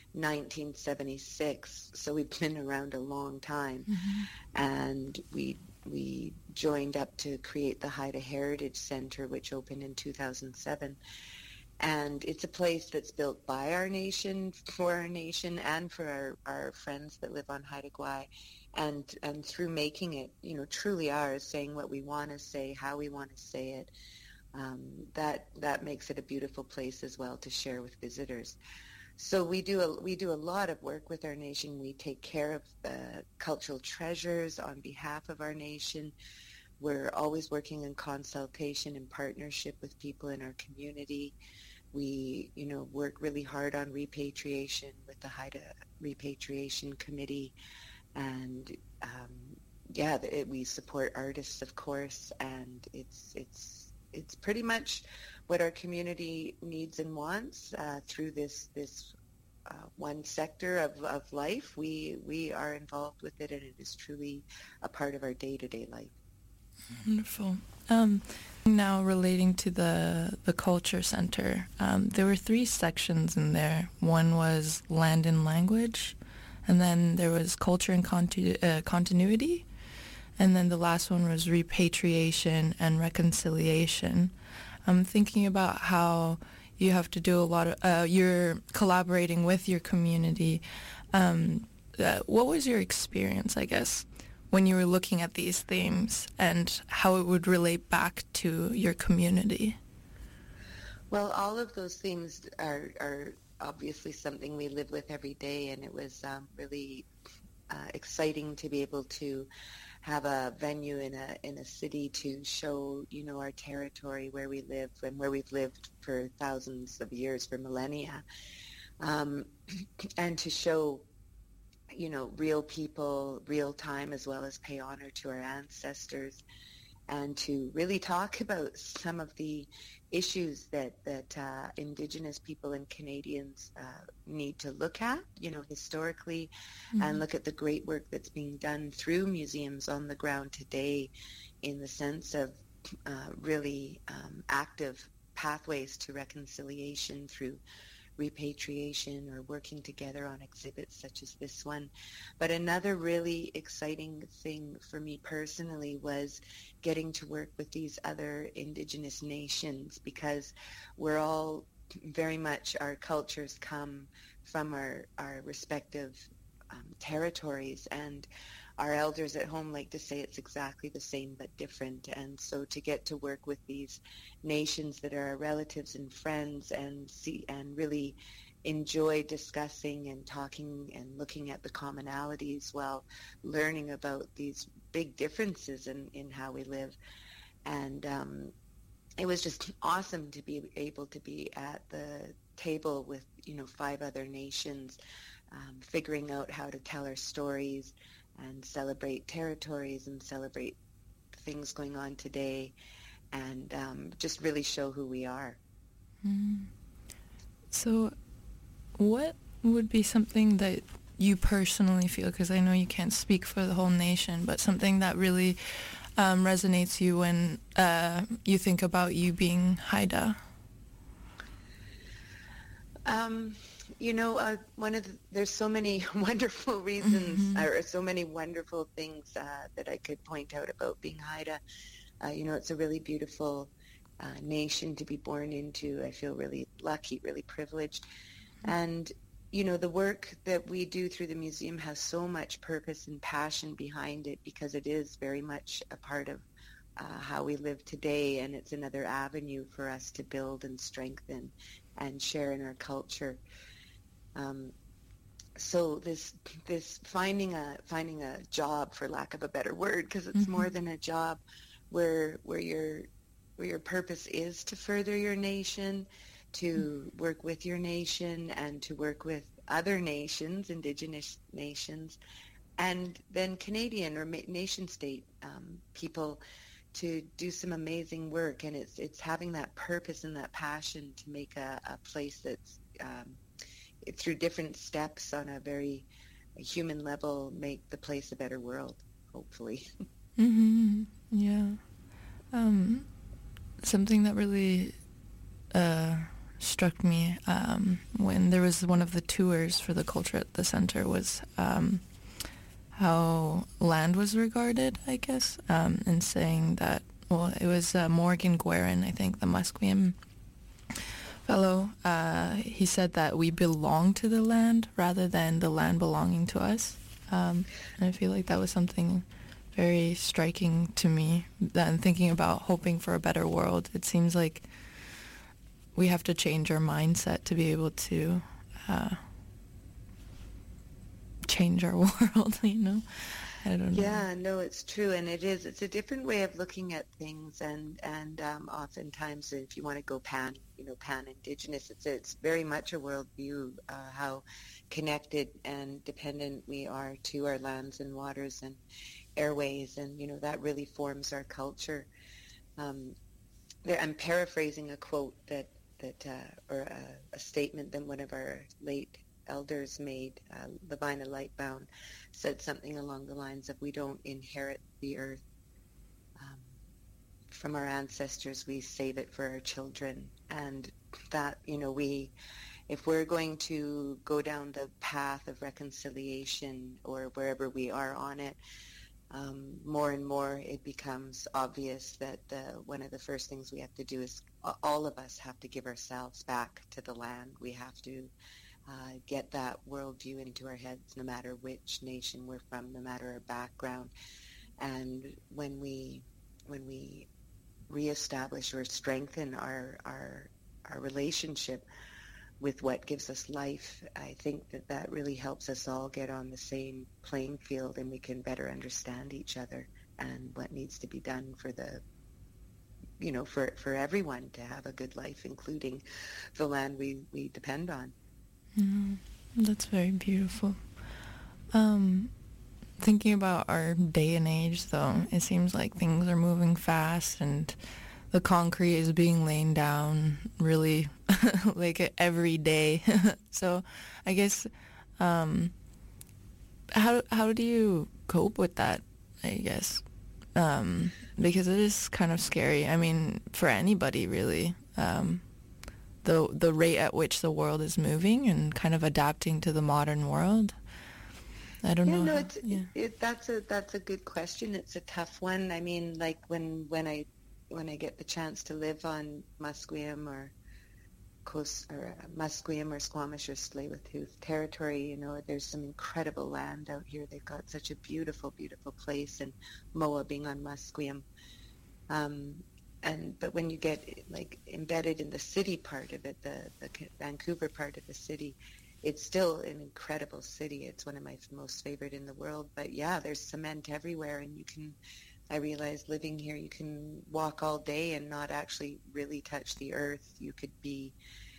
1976, so we've been around a long time. Mm-hmm. And we joined up to create the Haida Heritage Center, which opened in 2007. And it's a place that's built by our nation, for our nation, and for our friends that live on Haida Gwaii. And through making it, truly ours, saying what we want to say, how we want to say it, that makes it a beautiful place as well to share with visitors. So we do a lot of work with our nation. We take care of cultural treasures on behalf of our nation. We're always working in consultation and partnership with people in our community. We, work really hard on repatriation with the Haida Repatriation Committee, and we support artists, of course, and it's pretty much what our community needs and wants through this one sector of life. We are involved with it, and it is truly a part of our day-to-day life. Wonderful. Now relating to the culture center, there were 3 sections in there. One was land and language, and then there was culture and continuity, and then the last one was repatriation and reconciliation. I'm thinking about how you have to do a lot of, you're collaborating with your community. What was your experience, I guess, when you were looking at these themes and how it would relate back to your community? Well, all of those themes are obviously something we live with every day, and it was really exciting to be able to have a venue in a city to show, our territory, where we live and where we've lived for thousands of years, for millennia, and to show, real people, real time, as well as pay honor to our ancestors, and to really talk about some of the issues that Indigenous people and Canadians need to look at, historically, mm-hmm. and look at the great work that's being done through museums on the ground today, in the sense of really active pathways to reconciliation through repatriation or working together on exhibits such as this one. But another really exciting thing for me personally was getting to work with these other Indigenous nations, because we're all very much, our cultures come from our respective territories, and our elders at home like to say it's exactly the same but different. And so to get to work with these nations that are our relatives and friends, and see and really enjoy discussing and talking and looking at the commonalities while learning about these big differences in how we live. And it was just awesome to be able to be at the table with 5 other nations, figuring out how to tell our stories and celebrate territories and celebrate things going on today, and just really show who we are. Mm. So what would be something that you personally feel, because I know you can't speak for the whole nation, but something that really resonates you when you think about you being Haida? There's so many wonderful reasons, Mm-hmm. or so many wonderful things that I could point out about being Haida. It's a really beautiful nation to be born into. I feel really lucky, really privileged. And, the work that we do through the museum has so much purpose and passion behind it, because it is very much a part of how we live today, and it's another avenue for us to build and strengthen and share in our culture. So this finding a job, for lack of a better word, because it's more than a job, where your purpose is to further your nation, to work with your nation, and to work with other nations, Indigenous nations, and then Canadian or nation-state people, to do some amazing work. And it's having that purpose and that passion to make a place that's through different steps on a very human level, make the place a better world, hopefully. Yeah. Something that really struck me when there was one of the tours for the culture at the center was how land was regarded, I guess, and saying that, well, it was Morgan Guerin, I think, the Musqueam fellow. He said that we belong to the land rather than the land belonging to us. And I feel like that was something very striking to me. Then thinking about hoping for a better world, it seems like we have to change our mindset to be able to change our world, I don't know. Yeah, no, it's true, and it's a different way of looking at things, and oftentimes, if you want to go pan-Indigenous, it's very much a worldview, how connected and dependent we are to our lands and waters and airways, and that really forms our culture. I'm paraphrasing a quote or a statement that one of our late elders made. Lavina Lightbound said something along the lines of, we don't inherit the earth from our ancestors, we save it for our children. And that, if we're going to go down the path of reconciliation, or wherever we are on it, more and more it becomes obvious that one of the first things we have to do is all of us have to give ourselves back to the land. We have to get that worldview into our heads, no matter which nation we're from, no matter our background. And when we reestablish or strengthen our relationship with what gives us life, I think that really helps us all get on the same playing field, and we can better understand each other and what needs to be done for for everyone to have a good life, including the land we depend on. That's very beautiful. Thinking about our day and age, though, it seems like things are moving fast, and the concrete is being laid down really like every day. So I guess how do you cope with that, I guess? Because it is kind of scary. I mean, for anybody, really. The rate at which the world is moving and kind of adapting to the modern world. I don't know. That's a good question. It's a tough one. I mean, like when I get the chance to live on Musqueam or Squamish or Tsleil-Waututh territory, there's some incredible land out here. They've got such a beautiful, beautiful place, and Moa being on Musqueam. But when you get embedded in the city part of it, the Vancouver part of the city, it's still an incredible city. It's one of my most favorite in the world. But yeah, there's cement everywhere, and I realize living here, you can walk all day and not actually really touch the earth. You could be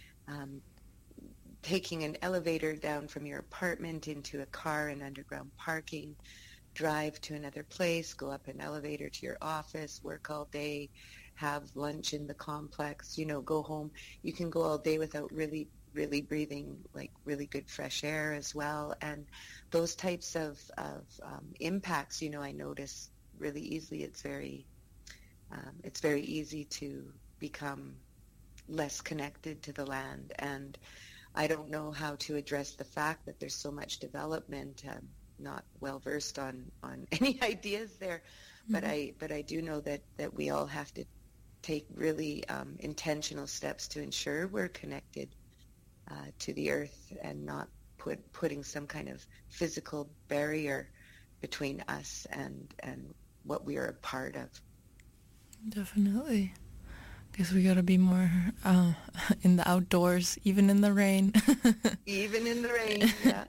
taking an elevator down from your apartment into a car in underground parking, drive to another place, go up an elevator to your office, work all day, have lunch in the complex, go home. You can go all day without really breathing really good fresh air as well. And those types of impacts, I notice really easily. It's very easy to become less connected to the land. And I don't know how to address the fact that there's so much development. I'm not well versed on any ideas there, but I do know that we all have to take really intentional steps to ensure we're connected to the earth and not putting some kind of physical barrier between us and what we are a part of. Definitely. Guess we gotta be more in the outdoors, even in the rain. Even in the rain, yeah.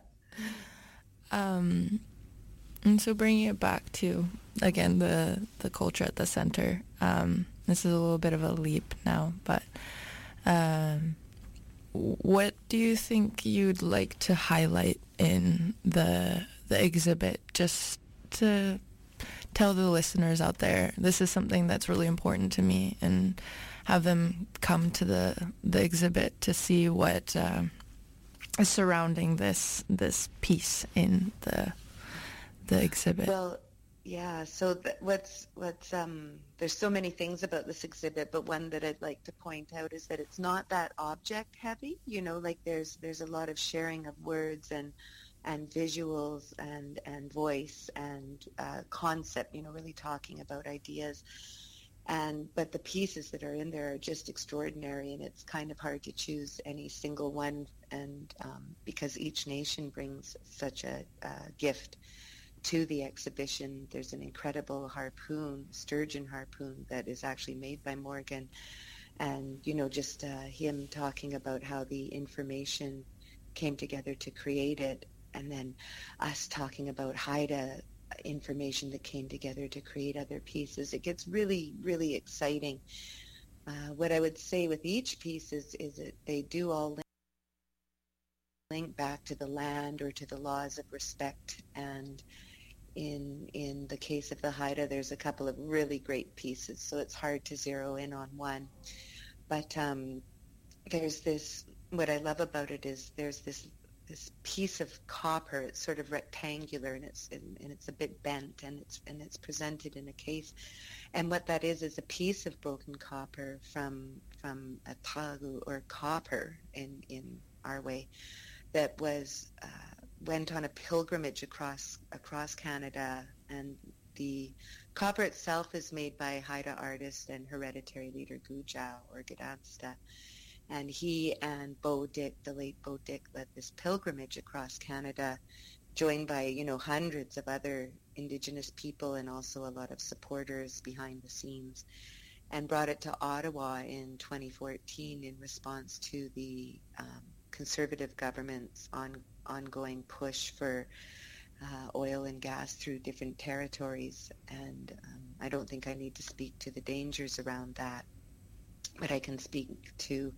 And so bringing it back to, again, the culture at the center. This is a little bit of a leap now, but what do you think you'd like to highlight in the exhibit, just to tell the listeners out there, this is something that's really important to me, and have them come to the exhibit to see what is surrounding this piece in the exhibit? Well, yeah. So what's there's so many things about this exhibit, but one that I'd like to point out is that it's not that object heavy. You know, like there's a lot of sharing of words and visuals and voice and concept. You know, really talking about ideas. But the pieces that are in there are just extraordinary, and it's kind of hard to choose any single one, and because each nation brings such a gift to the exhibition. There's an incredible harpoon, sturgeon harpoon, that is actually made by Morgan, and you know, just him talking about how the information came together to create it, and then us talking about Haida information that came together to create other pieces. It gets really, really exciting. What I would say with each piece is that they do all link back to the land or to the laws of respect. And in the case of the Haida, there's a couple of really great pieces, so it's hard to zero in on one. But there's this, what I love about it is there's this piece of copper. It's sort of rectangular, and it's a bit bent, and it's presented in a case. And what that is a piece of broken copper from a tagu, or copper in our way, that went on a pilgrimage across Canada. And the copper itself is made by Haida artist and hereditary leader Gujao, or Gdansta. And he and Bo Dick, the late Bo Dick, led this pilgrimage across Canada, joined by, you know, hundreds of other Indigenous people and also a lot of supporters behind the scenes, and brought it to Ottawa in 2014 in response to the Conservative government's ongoing push for oil and gas through different territories. And I don't think I need to speak to the dangers around that, but I can speak to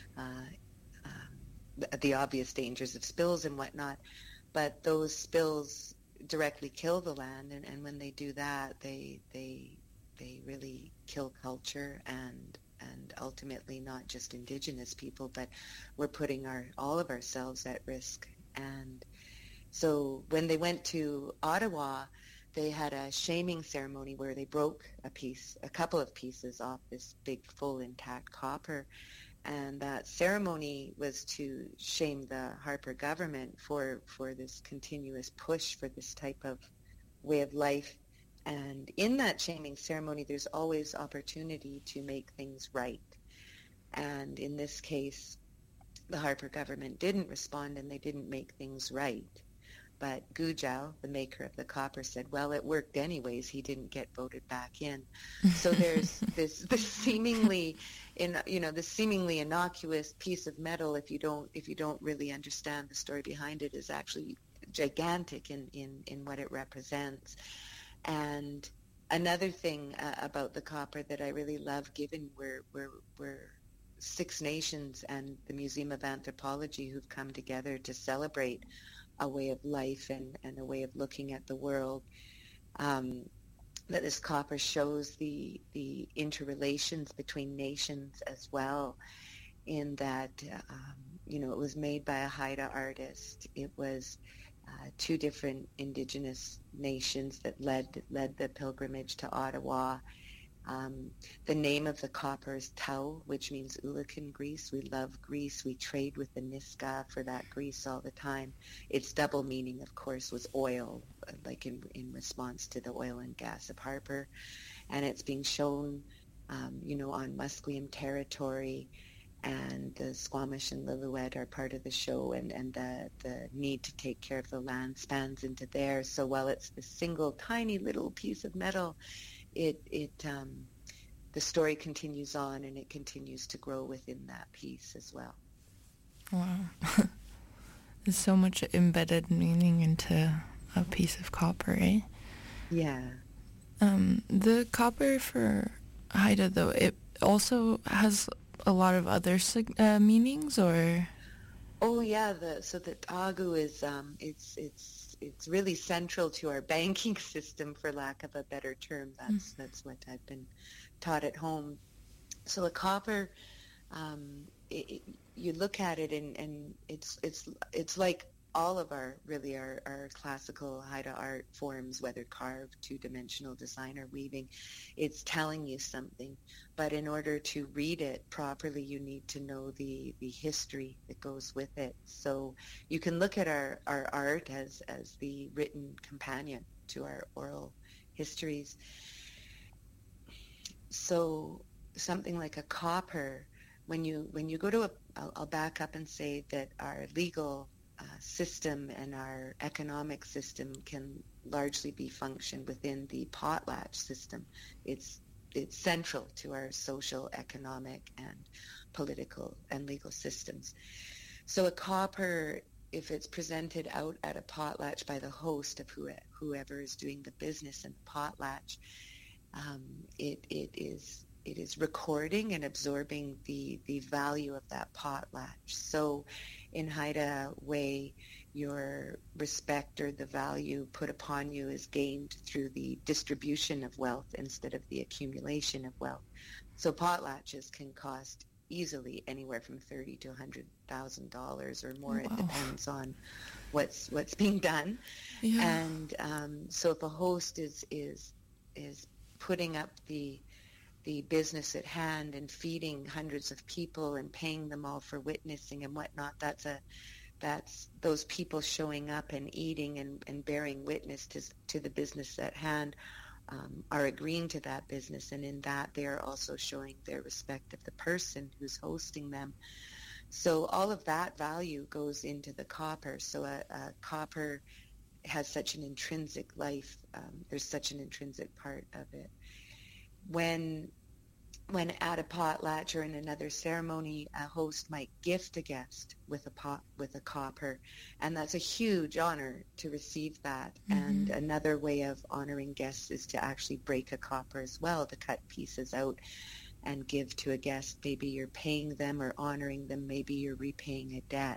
the obvious dangers of spills and whatnot. But those spills directly kill the land, and when they do that, they really kill culture and ultimately not just Indigenous people, but we're putting all of ourselves at risk. And so when they went to Ottawa, they had a shaming ceremony where they broke a couple of pieces off this big, full, intact copper. And that ceremony was to shame the Harper government for this continuous push for this type of way of life. And in that shaming ceremony, there's always opportunity to make things right. And in this case, the Harper government didn't respond, and they didn't make things right. But Gujao, the maker of the copper, said, well, it worked anyways. He didn't get voted back in. So there's this seemingly innocuous piece of metal, if you don't really understand the story behind it, is actually gigantic in what it represents. And another thing about the copper that I really love, given we're Six Nations and the Museum of Anthropology who've come together to celebrate a way of life and a way of looking at the world, that this copper shows the interrelations between nations as well, in that it was made by a Haida artist. It was two different Indigenous nations that led the pilgrimage to Ottawa. The name of the copper is Tau, which means Ulakan grease. We love grease. We trade with the Niska for that grease all the time. Its double meaning, of course, was oil, like in response to the oil and gas of Harper. And it's being shown, on Musqueam territory. and the Squamish and Lillooet are part of the show, and the need to take care of the land spans into there. So while it's the single tiny little piece of metal, the story continues on, and it continues to grow within that piece as well. Wow. There's so much embedded meaning into a piece of copper, eh? Yeah. The copper for Haida, though, it also has a lot of other meanings, or? Oh yeah, so the tagu is it's really central to our banking system, for lack of a better term. That's what I've been taught at home. So a copper, you look at it and it's like all of our classical Haida art forms, whether carved, two-dimensional design, or weaving. It's telling you something, but in order to read it properly, you need to know the history that goes with it. So you can look at our art as the written companion to our oral histories. So something like a copper, when you go to I'll back up and say that our legal system and our economic system can largely be functioned within the potlatch system. It's central to our social, economic, and political and legal systems. So a copper, if it's presented out at a potlatch by the host of whoever is doing the business in the potlatch, it is recording and absorbing the value of that potlatch. So in Haida way, your respect or the value put upon you is gained through the distribution of wealth instead of the accumulation of wealth. So potlatches can cost easily anywhere from $30,000 to $100,000 or more. Wow. It depends on what's being done. Yeah. And so if a host is putting up the business at hand and feeding hundreds of people and paying them all for witnessing and whatnot, that's those people showing up and eating and bearing witness to the business at hand, are agreeing to that business, and in that they are also showing their respect of the person who's hosting them. So all of that value goes into the copper. So a copper has such an intrinsic life. There's such an intrinsic part of it. When at a potlatch or in another ceremony, a host might gift a guest with a copper, and that's a huge honor to receive that. Mm-hmm. And another way of honoring guests is to actually break a copper as well, to cut pieces out and give to a guest. Maybe you're paying them or honoring them. Maybe you're repaying a debt.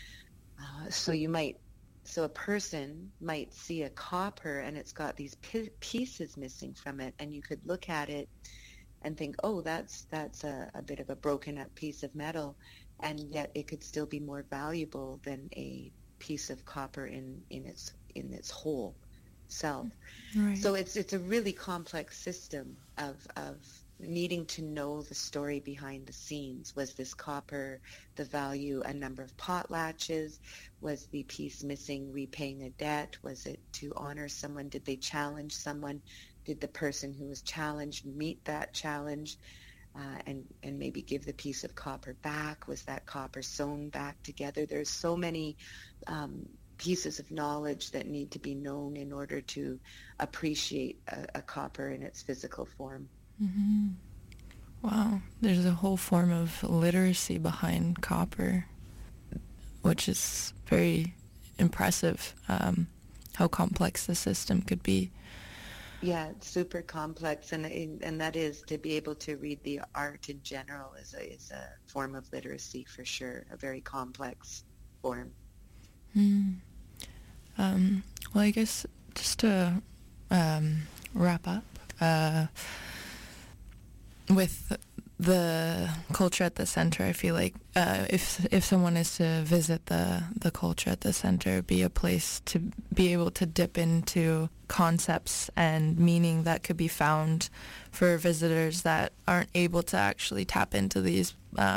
So a person might see a copper and it's got these pieces missing from it, and you could look at it and think, oh, that's a bit of a broken up piece of metal, and yet it could still be more valuable than a piece of copper in its whole self. Right. So it's a really complex system of needing to know the story behind the scenes. Was this copper the value a number of potlatches? Was the piece missing repaying a debt? Was it to honor someone? Did they challenge someone? Did the person who was challenged meet that challenge and maybe give the piece of copper back? Was that copper sewn back together? There's so many pieces of knowledge that need to be known in order to appreciate a copper in its physical form. Mm-hmm. Wow, there's a whole form of literacy behind copper, which is very impressive, how complex the system could be. Yeah, it's super complex, and that is to be able to read the art in general is a form of literacy for sure, a very complex form. Well, I guess just to wrap up, with the culture at the center, I feel like if someone is to visit the culture at the center, be a place to be able to dip into concepts and meaning that could be found for visitors that aren't able to actually tap into these,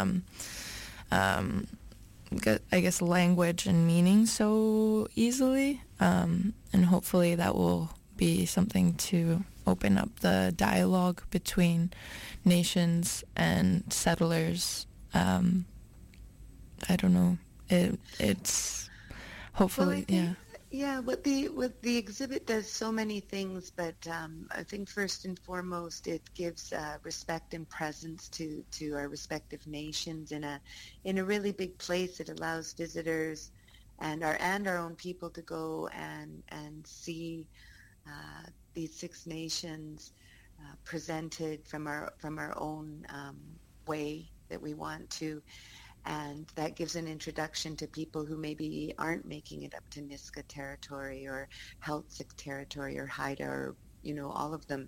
I guess, language and meaning so easily. And hopefully that will be something to open up the dialogue between nations and settlers I don't know. It's hopefully, what the exhibit does so many things, but I think first and foremost it gives respect and presence to our respective nations in a really big place. It allows visitors and our own people to go and see these Six Nations presented from our own way that we want to. And that gives an introduction to people who maybe aren't making it up to Nisga'a territory or Heiltsuk territory or Haida or, all of them.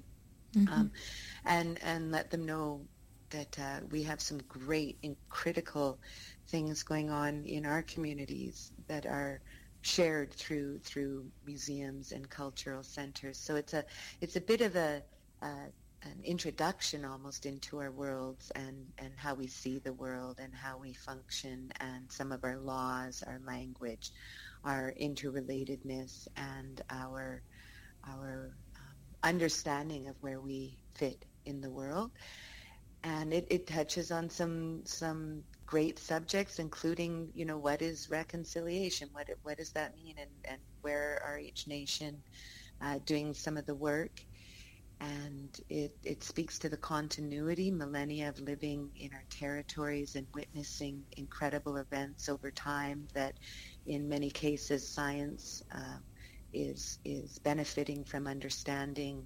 And let them know that we have some great and critical things going on in our communities that are shared through museums and cultural centers. So it's a bit of an introduction almost into our worlds and how we see the world and how we function and some of our laws, our language, our interrelatedness, and our understanding of where we fit in the world. And it touches on some great subjects, including, what is reconciliation? What does that mean? And where are each nation doing some of the work? And it speaks to the continuity, millennia of living in our territories and witnessing incredible events over time that in many cases science is benefiting from understanding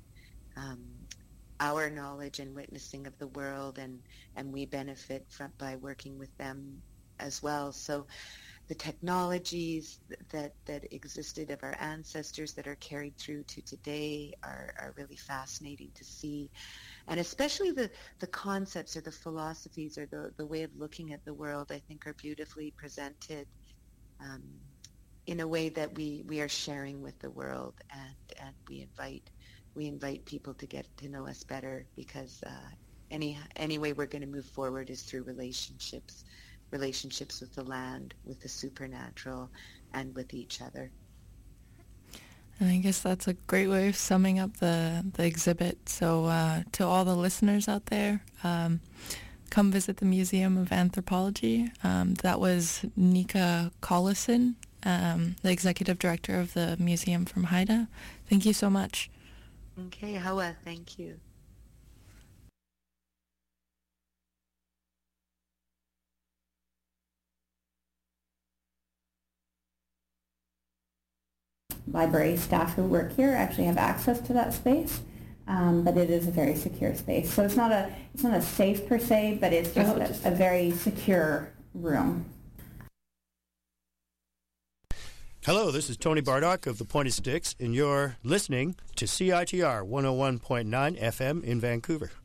our knowledge and witnessing of the world, and we benefit by working with them as well. So the technologies that existed of our ancestors that are carried through to today are really fascinating to see. And especially the concepts or the philosophies or the way of looking at the world, I think, are beautifully presented in a way that we are sharing with the world, and we invite people to get to know us better, because any way we're going to move forward is through relationships with the land, with the supernatural, and with each other. And I guess that's a great way of summing up the exhibit. So to all the listeners out there, come visit the Museum of Anthropology. That was Nika Collison, the executive director of the museum from Haida. Thank you so much. Okay, Hawa, thank you. Library staff who work here actually have access to that space, but it is a very secure space. So it's not a safe per se, but it's just a very secure room. Hello, this is Tony Bardock of the Pointed Sticks, and you're listening to CITR 101.9 FM in Vancouver.